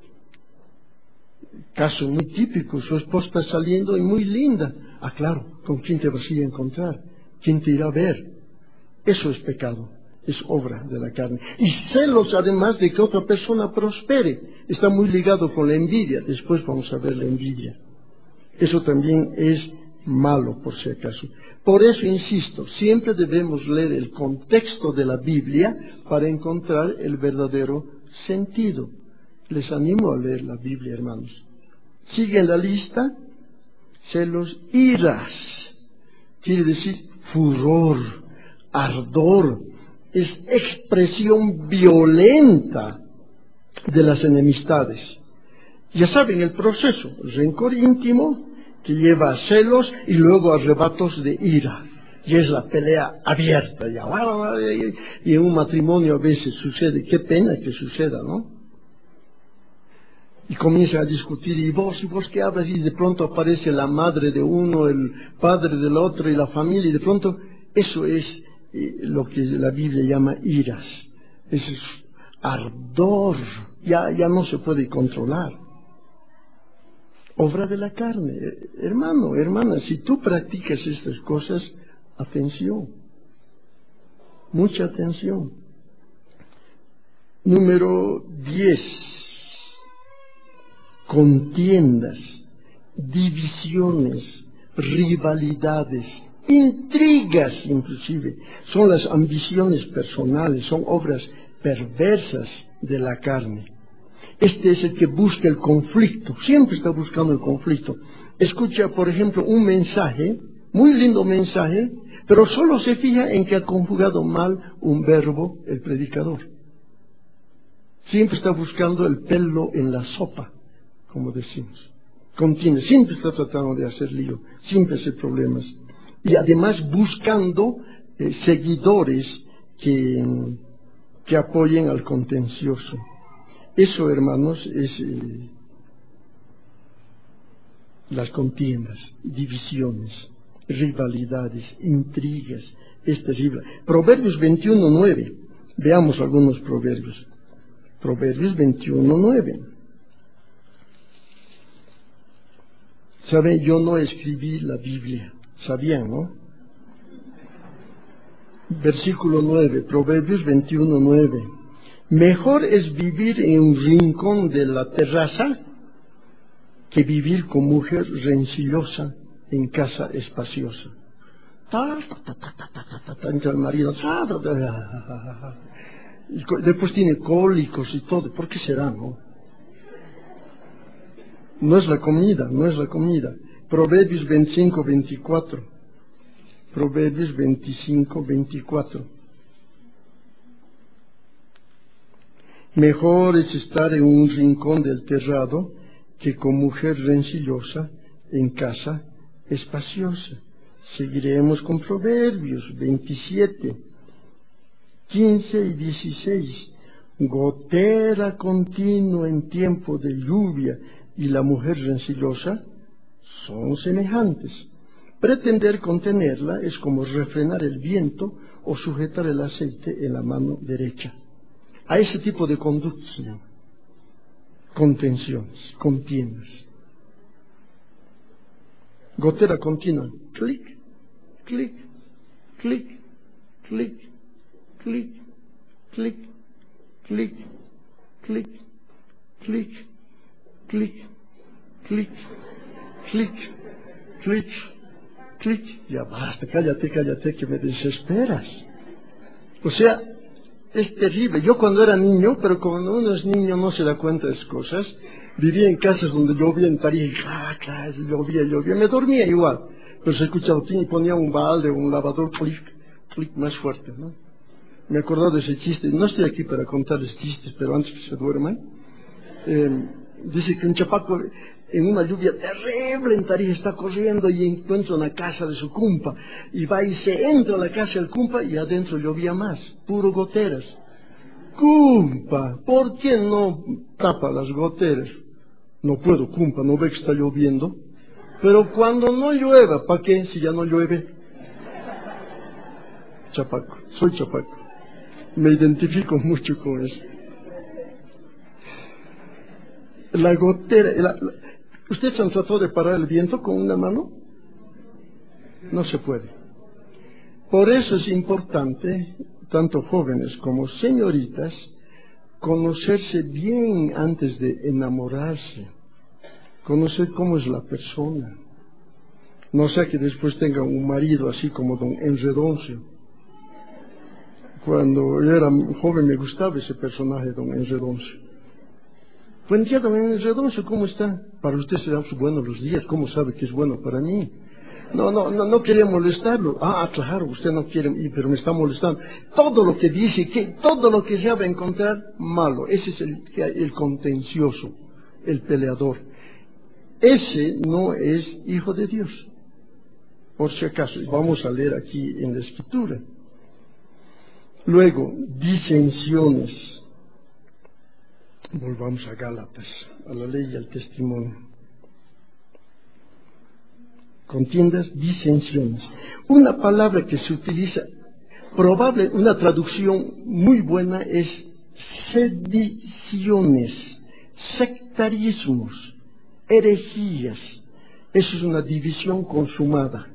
Caso muy típico, su esposa está saliendo y muy linda. Ah, claro, ¿con quién te vas a ir a encontrar? ¿Quién te irá a ver? Eso es pecado, es obra de la carne. Y celos además de que otra persona prospere. Está muy ligado con la envidia. Después vamos a ver la envidia. Eso también es malo, por si acaso. Por eso insisto, siempre debemos leer el contexto de la Biblia para encontrar el verdadero sentido. Les animo a leer la Biblia, hermanos. Sigue en la lista, celos, iras. Quiere decir furor, ardor. Es expresión violenta de las enemistades. Ya saben el proceso, rencor íntimo que lleva a celos y luego a arrebatos de ira. Y es la pelea abierta. Ya. Y en un matrimonio a veces sucede, qué pena que suceda, ¿no? y comienza a discutir, y vos, y vos qué hablas, y de pronto aparece la madre de uno, el padre del otro, y la familia, y de pronto eso es eh, lo que la Biblia llama iras, es ardor, ya, ya no se puede controlar. Obra de la carne. Hermano, hermana, si tú practicas estas cosas, atención, mucha atención. Número diez. Contiendas, divisiones, rivalidades, intrigas inclusive, son las ambiciones personales, son obras perversas de la carne. Este es el que busca el conflicto, siempre está buscando el conflicto. Escucha, por ejemplo, un mensaje, muy lindo mensaje, pero solo se fija en que ha conjugado mal un verbo el predicador. Siempre está buscando el pelo en la sopa, como decimos. Contiene, siempre está tratando de hacer lío, siempre hace problemas. Y además buscando eh, seguidores que, que apoyen al contencioso. Eso, hermanos, es eh, las contiendas, divisiones, rivalidades, intrigas, es terrible. Proverbios veintiuno, nueve. Veamos algunos proverbios. Proverbios veintiuno, nueve. Saben, yo no escribí la Biblia, sabían, ¿no? Versículo nueve, Proverbios veintiuno, nueve. Mejor es vivir en un rincón de la terraza que vivir con mujer rencillosa en casa espaciosa. Ta, ta, ta, ta, ta, ta, ta, ta, entra el marido, ta, ta, ta, ta, y después tiene cólicos y todo. ¿Por qué será, no? No es la comida, no es la comida. Proverbios veinticinco, veinticuatro. Proverbios veinticinco, veinticuatro. Mejor es estar en un rincón del terrado que con mujer rencillosa en casa espaciosa. Seguiremos con Proverbios veintisiete, quince y dieciséis. Gotera continua en tiempo de lluvia y la mujer rencillosa son semejantes. Pretender contenerla es como refrenar el viento o sujetar el aceite en la mano derecha. A ese tipo de conducción, contenciones, contiendas. Gotera continua, clic, clic, clic, clic, clic, clic, clic, clic, clic, clic, clic, clic, clic, clic. Ya basta, cállate, cállate, que me desesperas. O sea, es terrible. Yo cuando era niño, pero cuando uno es niño no se da cuenta de esas cosas, vivía en casas donde llovía en Tarija, llovía, llovía, me dormía igual, pero se escuchaba y ponía un balde, un lavador, clic, clic más fuerte, ¿no? Me he acordado de ese chiste, no estoy aquí para contarles chistes, pero antes que se duerman, eh, dice que un chapaco en una lluvia terrible en Tarija está corriendo y encuentra una casa de su cumpa, y va y se entra a la casa del cumpa y adentro llovía más, puro goteras. Cumpa, ¿por qué no tapa las goteras? No puedo, cumpa, no ve que está lloviendo. Pero cuando no llueva, ¿para qué si ya no llueve? Chapaco, soy chapaco. Me identifico mucho con eso. La gotera, la, la, ¿usted se han tratado de parar el viento con una mano? No se puede. Por eso es importante, tanto jóvenes como señoritas, conocerse bien antes de enamorarse, conocer cómo es la persona. No sea que después tenga un marido así como don Enredoncio. Cuando yo era joven me gustaba ese personaje, don Enredoncio. Buen día, don Enredoncio, ¿cómo está? Para usted serán buenos los días, ¿cómo sabe que es bueno para mí? No, no, no, no quería molestarlo. Ah, claro, usted no quiere, pero me está molestando. Todo lo que dice, que todo lo que se va a encontrar, malo. Ese es el, el contencioso, el peleador. Ese no es hijo de Dios. Por si acaso, vamos a leer aquí en la Escritura. Luego, disensiones. Volvamos a Gálatas, a la ley y al testimonio. Contiendas, disensiones. Una palabra que se utiliza, probable, una traducción muy buena es sediciones, sectarismos, herejías. Eso es una división consumada.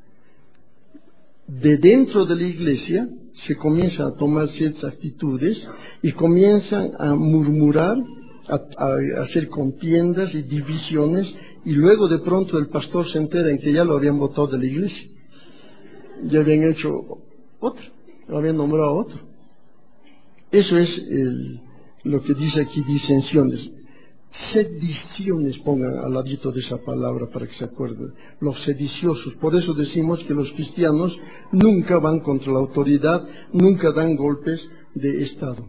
De dentro de la iglesia se comienzan a tomar ciertas actitudes y comienzan a murmurar, a, a hacer contiendas y divisiones, y luego de pronto el pastor se entera en que ya lo habían votado de la iglesia. Ya habían hecho otro, lo habían nombrado a otro. Eso es el, lo que dice aquí disensiones. Sediciones, pongan al ladito de esa palabra para que se acuerden. Los sediciosos. Por eso decimos que los cristianos nunca van contra la autoridad, nunca dan golpes de Estado.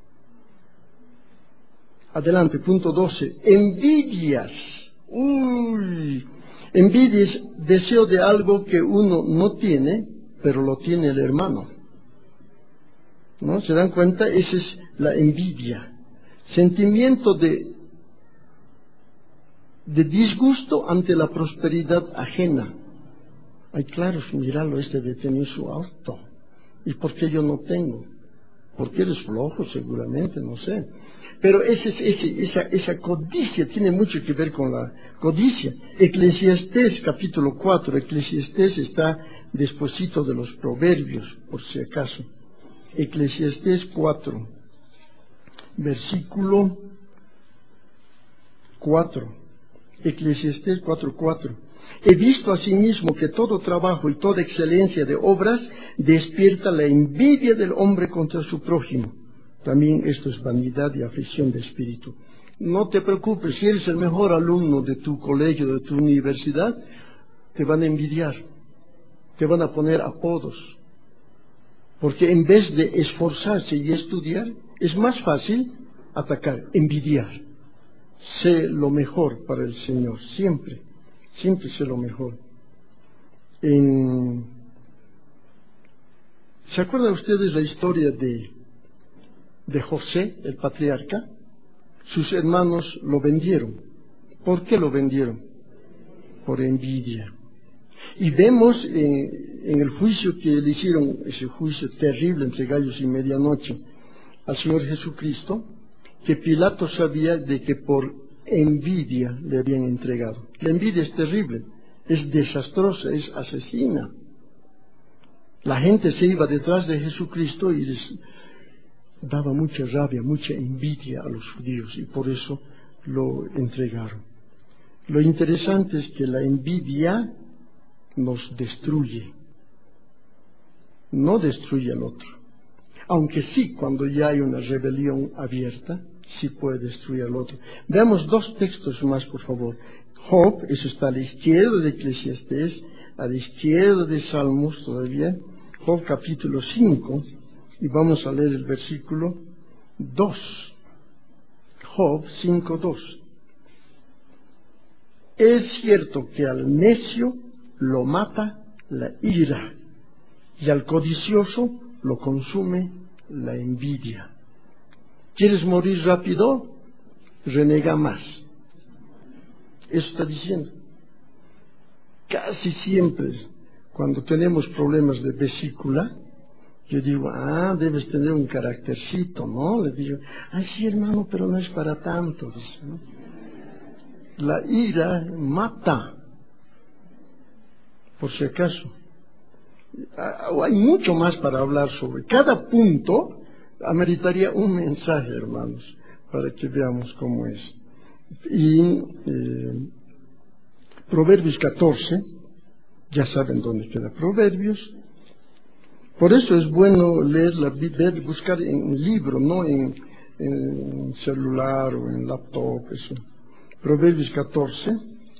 Adelante, punto doce. Envidias. Uy. Envidia es deseo de algo que uno no tiene, pero lo tiene el hermano. ¿No? ¿Se dan cuenta? Esa es la envidia. Sentimiento de, de disgusto ante la prosperidad ajena. Ay, claro, míralo, este de tener su auto. ¿Y por qué yo no tengo? Porque eres flojo, seguramente, no sé. Pero ese, ese, esa, esa codicia tiene mucho que ver con la codicia. Eclesiastés, capítulo cuatro, Eclesiastés está despuesito de los Proverbios, por si acaso. Eclesiastés cuatro, versículo cuatro. Eclesiastés cuatro, cuatro. He visto asimismo que todo trabajo y toda excelencia de obras despierta la envidia del hombre contra su prójimo. También esto es vanidad y aflicción de espíritu. No te preocupes, si eres el mejor alumno de tu colegio, de tu universidad, te van a envidiar, te van a poner apodos. Porque en vez de esforzarse y estudiar, es más fácil atacar, envidiar. Sé lo mejor para el Señor, siempre, siempre sé lo mejor. En... ¿Se acuerdan ustedes la historia de, de José, el patriarca? Sus hermanos lo vendieron. ¿Por qué lo vendieron? Por envidia. Y vemos en, en el juicio que le hicieron, ese juicio terrible entre gallos y medianoche, al Señor Jesucristo, que Pilato sabía de que por envidia le habían entregado. La envidia es terrible, es desastrosa, es asesina. La gente se iba detrás de Jesucristo y les daba mucha rabia, mucha envidia a los judíos, y por eso lo entregaron. Lo interesante es que la envidia nos destruye, no destruye al otro. Aunque sí, cuando ya hay una rebelión abierta, sí puede destruir al otro. Veamos dos textos más, por favor. Job, eso está a la izquierda de Eclesiastés, a la izquierda de Salmos todavía. Job capítulo cinco, y vamos a leer el versículo dos. Job cinco, dos. Es cierto que al necio lo mata la ira, y al codicioso lo consume la envidia. ¿Quieres morir rápido? Renega más. Eso está diciendo. Casi siempre, cuando tenemos problemas de vesícula, yo digo, ah, debes tener un caractercito, ¿no? Le digo, ay, sí, hermano, pero no es para tanto, dice, ¿no? La ira mata, por si acaso. Hay mucho más para hablar sobre. Cada punto ameritaría un mensaje, hermanos, para que veamos cómo es. Y eh, Proverbios catorce, ya saben dónde queda Proverbios. Por eso es bueno leer la Biblia, buscar en un libro, no en, en celular o en laptop, eso. Proverbios catorce,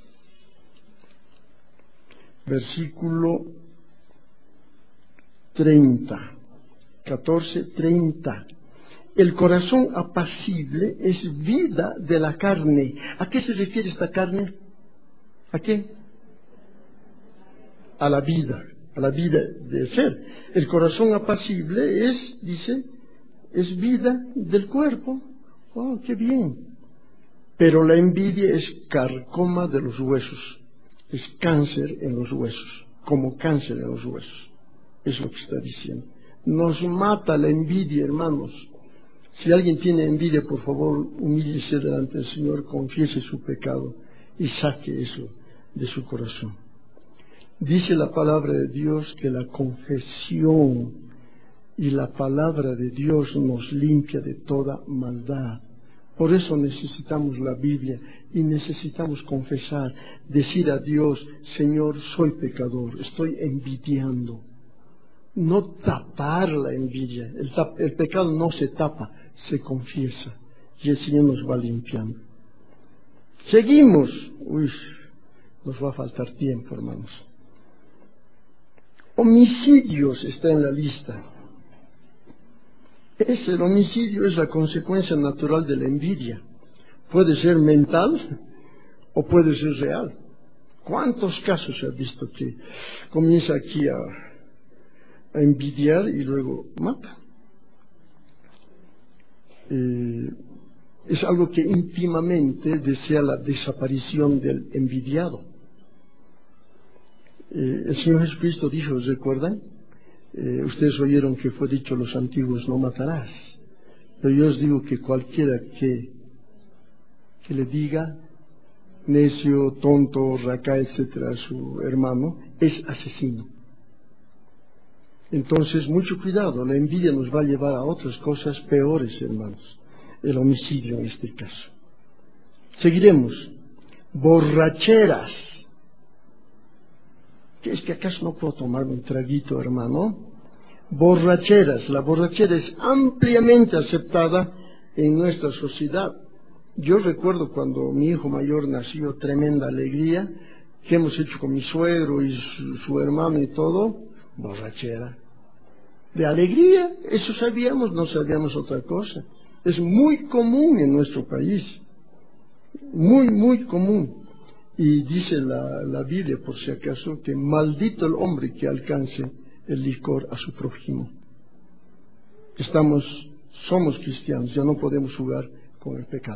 versículo treinta. catorce, treinta. El corazón apacible es vida de la carne. ¿A qué se refiere esta carne? ¿A qué? A la vida, a la vida de ser. El corazón apacible es, dice, es vida del cuerpo. Oh, qué bien. Pero la envidia es carcoma de los huesos, es cáncer en los huesos, como cáncer en los huesos. Es lo que está diciendo. Nos mata la envidia, hermanos. Si alguien tiene envidia, por favor, humíllese delante del Señor, confiese su pecado y saque eso de su corazón. Dice la palabra de Dios que la confesión y la palabra de Dios nos limpia de toda maldad. Por eso necesitamos la Biblia y necesitamos confesar, decir a Dios: Señor, soy pecador, estoy envidiando. No tapar la envidia. El, tap, el pecado no se tapa, se confiesa. Y el Señor nos va limpiando. Seguimos. Uy, nos va a faltar tiempo, hermanos. Homicidios está en la lista. Es el homicidio es la consecuencia natural de la envidia. Puede ser mental o puede ser real. ¿Cuántos casos se ha visto que comienza aquí a, a envidiar y luego mata? Eh, es algo que íntimamente desea la desaparición del envidiado. Eh, el Señor Jesucristo dijo, ¿recuerdan? Eh, ustedes oyeron que fue dicho a los antiguos: no matarás. Pero yo os digo que cualquiera que, que le diga necio, tonto, raca, etcétera, a su hermano, es asesino. Entonces, mucho cuidado, la envidia nos va a llevar a otras cosas peores, hermanos. El homicidio en este caso. Seguiremos. Borracheras. ¿Qué es que acaso no puedo tomar un traguito, hermano? Borracheras. La borrachera es ampliamente aceptada en nuestra sociedad. Yo recuerdo cuando mi hijo mayor nació, tremenda alegría. ¿Qué hemos hecho con mi suegro y su, su hermano y todo? Borrachera. De alegría, eso sabíamos, no sabíamos otra cosa. Es muy común en nuestro país. Muy, muy común. Y dice la, la Biblia, por si acaso, que maldito el hombre que alcance el licor a su prójimo. Estamos, somos cristianos, ya no podemos jugar con el pecado.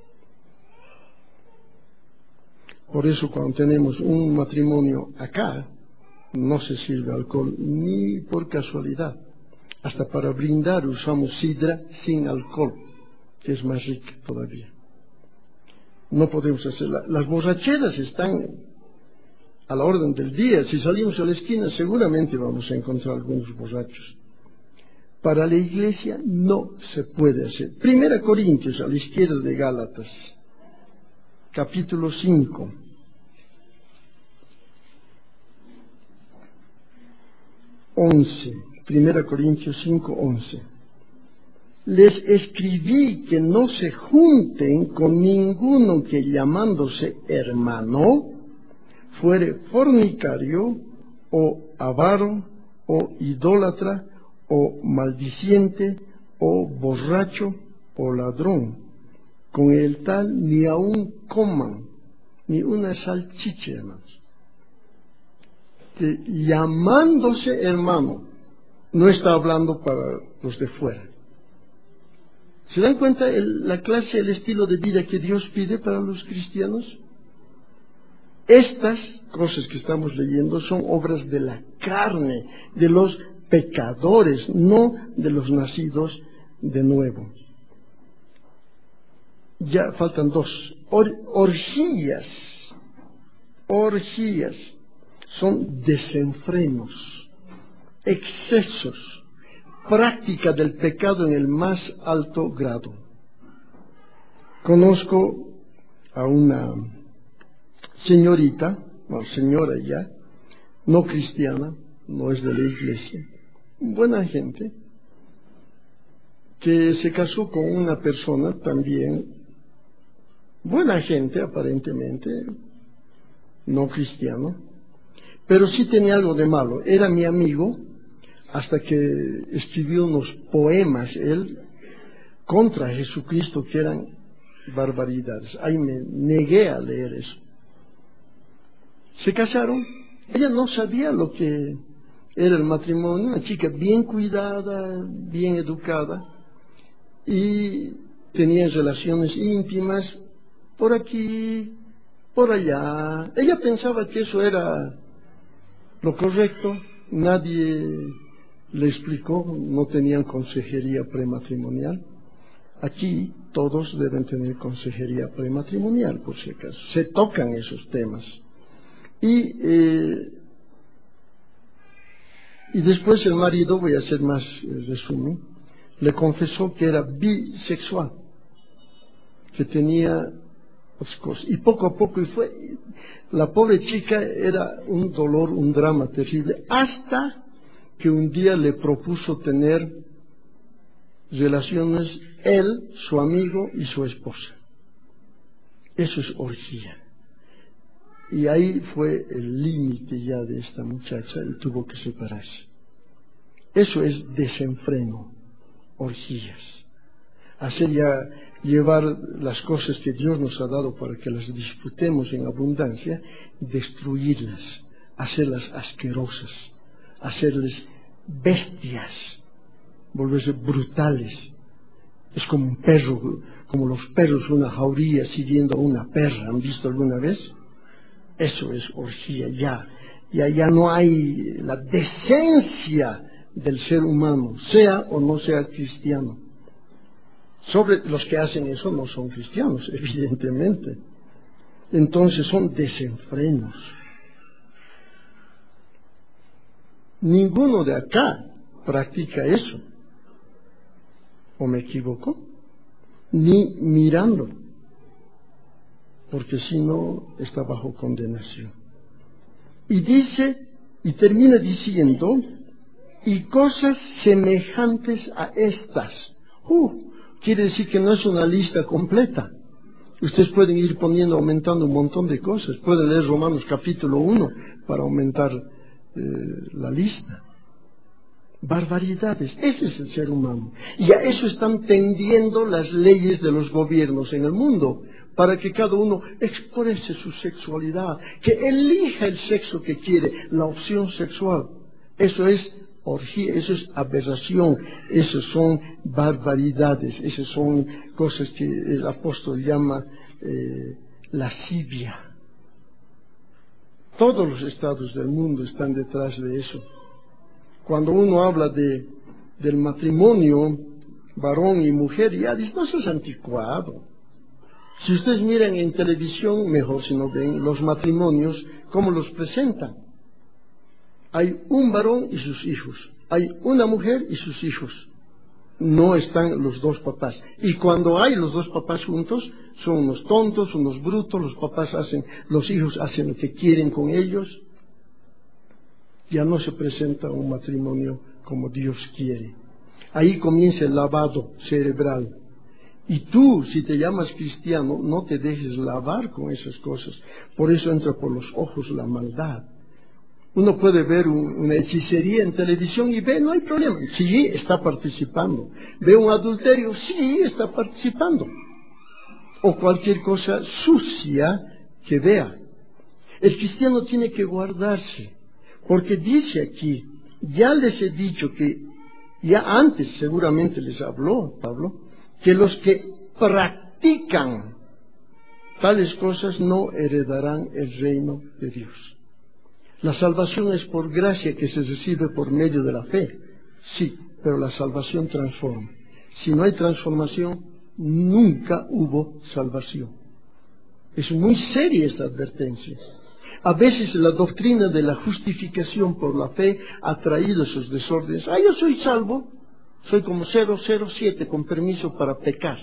Por eso cuando tenemos un matrimonio acá, no se sirve alcohol ni por casualidad. Hasta para brindar usamos sidra sin alcohol, que es más rica todavía. No podemos hacerla. Las borracheras están a la orden del día. Si salimos a la esquina seguramente vamos a encontrar algunos borrachos. Para la iglesia no se puede hacer. Primera Corintios, a la izquierda de Gálatas, capítulo cinco. once. Primera Corintios cinco, once. Les escribí que no se junten con ninguno que llamándose hermano fuere fornicario o avaro o idólatra o maldiciente o borracho o ladrón. Con el tal ni aun coman ni una salchicha, hermanos. Que llamándose hermano no está hablando para los de fuera. ¿Se dan cuenta el, la clase, el estilo de vida que Dios pide para los cristianos? Estas cosas que estamos leyendo son obras de la carne, de los pecadores, no de los nacidos de nuevo. Ya faltan dos. Or, orgías. Orgías son desenfrenos, excesos. Práctica del pecado en el más alto grado. Conozco a una señorita, bueno, señora ya, no cristiana, no es de la iglesia, buena gente, que se casó con una persona también, buena gente aparentemente, no cristiano, pero sí tenía algo de malo. Era mi amigo, hasta que escribió unos poemas él contra Jesucristo que eran barbaridades. Ahí me negué a leer eso. Se casaron. Ella no sabía lo que era el matrimonio, una chica bien cuidada, bien educada, y tenían relaciones íntimas por aquí, por allá. Ella pensaba que eso era lo correcto, nadie le explicó, no tenían consejería prematrimonial. Aquí todos deben tener consejería prematrimonial, por si acaso. Se tocan esos temas. Y, eh, y después el marido, voy a hacer más eh, resumen, le confesó que era bisexual, que tenía otras cosas. Y poco a poco, y fue, la pobre chica era un dolor, un drama terrible, hasta que un día le propuso tener relaciones él, su amigo y su esposa. Eso es orgía. Y ahí fue el límite ya de esta muchacha y tuvo que separarse. Eso es desenfreno, orgías. Hacer ya llevar las cosas que Dios nos ha dado para que las disfrutemos en abundancia, destruirlas, hacerlas asquerosas, hacerles bestias, volverse brutales. Es como un perro, como los perros, una jauría siguiendo a una perra. ¿Han visto alguna vez? Eso es orgía, ya. Ya, ya no hay la decencia del ser humano, sea o no sea cristiano. Sobre los que hacen eso no son cristianos, evidentemente. Entonces son desenfrenos. Ninguno de acá practica eso. ¿O me equivoco? Ni mirando, porque si no está bajo condenación. Y dice, y termina diciendo, y cosas semejantes a estas. Uh, quiere decir que no es una lista completa. Ustedes pueden ir poniendo, aumentando un montón de cosas. Pueden leer Romanos capítulo uno para aumentar eh, la lista. Barbaridades, ese es el ser humano. Y a eso están tendiendo las leyes de los gobiernos en el mundo, para que cada uno exprese su sexualidad, que elija el sexo que quiere, la opción sexual. Eso es orgía, eso es aberración, eso son barbaridades, esas son cosas que el apóstol llama eh, lascivia. Todos los estados del mundo están detrás de eso. Cuando uno habla de, del matrimonio, varón y mujer, ya dice, no, eso es anticuado. Si ustedes miran en televisión, mejor si no ven, los matrimonios, ¿cómo los presentan? Hay un varón y sus hijos, hay una mujer y sus hijos. No están los dos papás. Y cuando hay los dos papás juntos, son unos tontos, unos brutos, los papás hacen, los hijos hacen lo que quieren con ellos. Ya no se presenta un matrimonio como Dios quiere. Ahí comienza el lavado cerebral. Y tú, si te llamas cristiano, no te dejes lavar con esas cosas. Por eso entra por los ojos la maldad. Uno puede ver un, una hechicería en televisión y ve, no hay problema. Sí, está participando. Ve un adulterio, sí, está participando. O cualquier cosa sucia que vea. El cristiano tiene que guardarse. Porque dice aquí, ya les he dicho que, ya antes seguramente les habló Pablo, que los que practican tales cosas no heredarán el reino de Dios. La salvación es por gracia que se recibe por medio de la fe, sí, pero la salvación transforma. Si no hay transformación, nunca hubo salvación. Es muy seria esta advertencia. A veces la doctrina de la justificación por la fe ha traído esos desórdenes. Ah, yo soy salvo, soy como cero cero siete con permiso para pecar.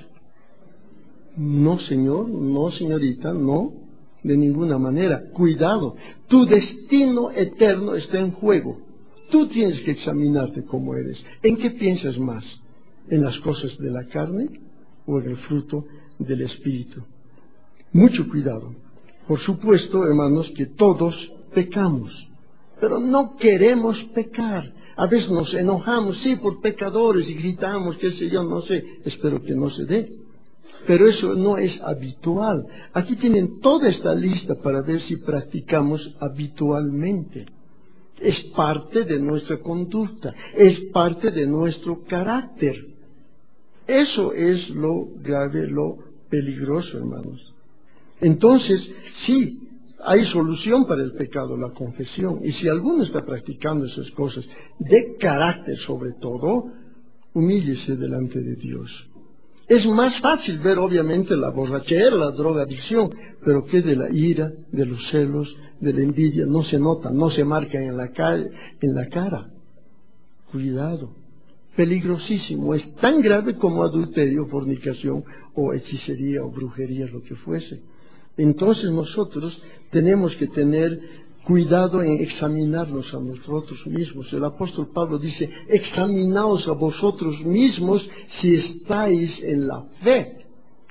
No, señor, no, señorita, no, de ninguna manera. Cuidado, tu destino eterno está en juego. Tú tienes que examinarte cómo eres. ¿En qué piensas más? ¿En las cosas de la carne o en el fruto del Espíritu? Mucho cuidado. Por supuesto, hermanos, que todos pecamos, pero no queremos pecar. A veces nos enojamos, sí, por pecadores y gritamos, qué sé yo, no sé, espero que no se dé. Pero eso no es habitual. Aquí tienen toda esta lista para ver si practicamos habitualmente. Es parte de nuestra conducta, es parte de nuestro carácter. Eso es lo grave, lo peligroso, hermanos. Entonces, sí, hay solución para el pecado, la confesión. Y si alguno está practicando esas cosas, de carácter sobre todo, humíllese delante de Dios. Es más fácil ver, obviamente, la borrachera, la drogadicción, pero que de la ira, de los celos, de la envidia, no se nota, no se marca en la, calle, en la cara. Cuidado. Peligrosísimo. Es tan grave como adulterio, fornicación, o hechicería, o brujería, lo que fuese. Entonces nosotros tenemos que tener cuidado en examinarnos a nosotros mismos. El apóstol Pablo dice, examinaos a vosotros mismos si estáis en la fe.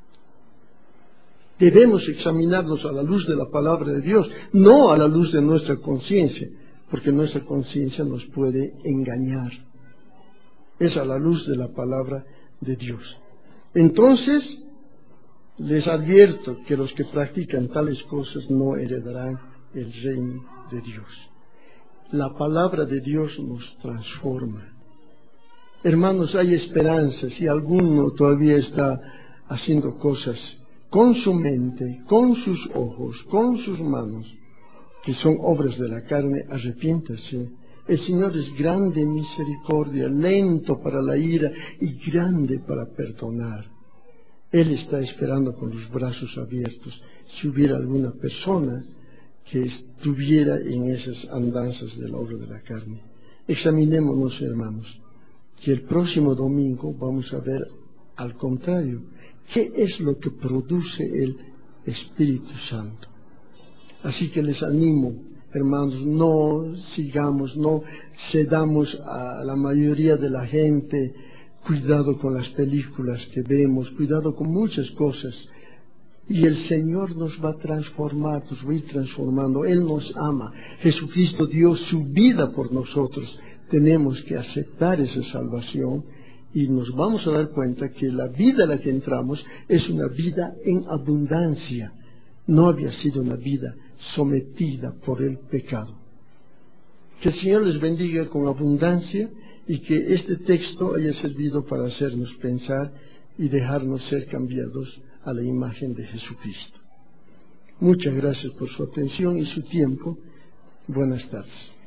Debemos examinarnos a la luz de la palabra de Dios, no a la luz de nuestra conciencia, porque nuestra conciencia nos puede engañar. Es a la luz de la palabra de Dios. Entonces, les advierto que los que practican tales cosas no heredarán el reino de Dios. La palabra de Dios nos transforma. Hermanos, hay esperanza. Si alguno todavía está haciendo cosas con su mente, con sus ojos, con sus manos, que son obras de la carne, arrepiéntase. El Señor es grande en misericordia, lento para la ira y grande para perdonar. Él está esperando con los brazos abiertos. Si hubiera alguna persona que estuviera en esas andanzas de la obra de la carne. Examinémonos, hermanos, que el próximo domingo vamos a ver al contrario, qué es lo que produce el Espíritu Santo. Así que les animo, hermanos, no sigamos, no cedamos a la mayoría de la gente. Cuidado con las películas que vemos, cuidado con muchas cosas. Y el Señor nos va a transformar, nos va a ir transformando. Él nos ama. Jesucristo dio su vida por nosotros. Tenemos que aceptar esa salvación y nos vamos a dar cuenta que la vida a la que entramos es una vida en abundancia. No había sido una vida sometida por el pecado. Que el Señor les bendiga con abundancia y que este texto haya servido para hacernos pensar y dejarnos ser cambiados a la imagen de Jesucristo. Muchas gracias por su atención y su tiempo. Buenas tardes.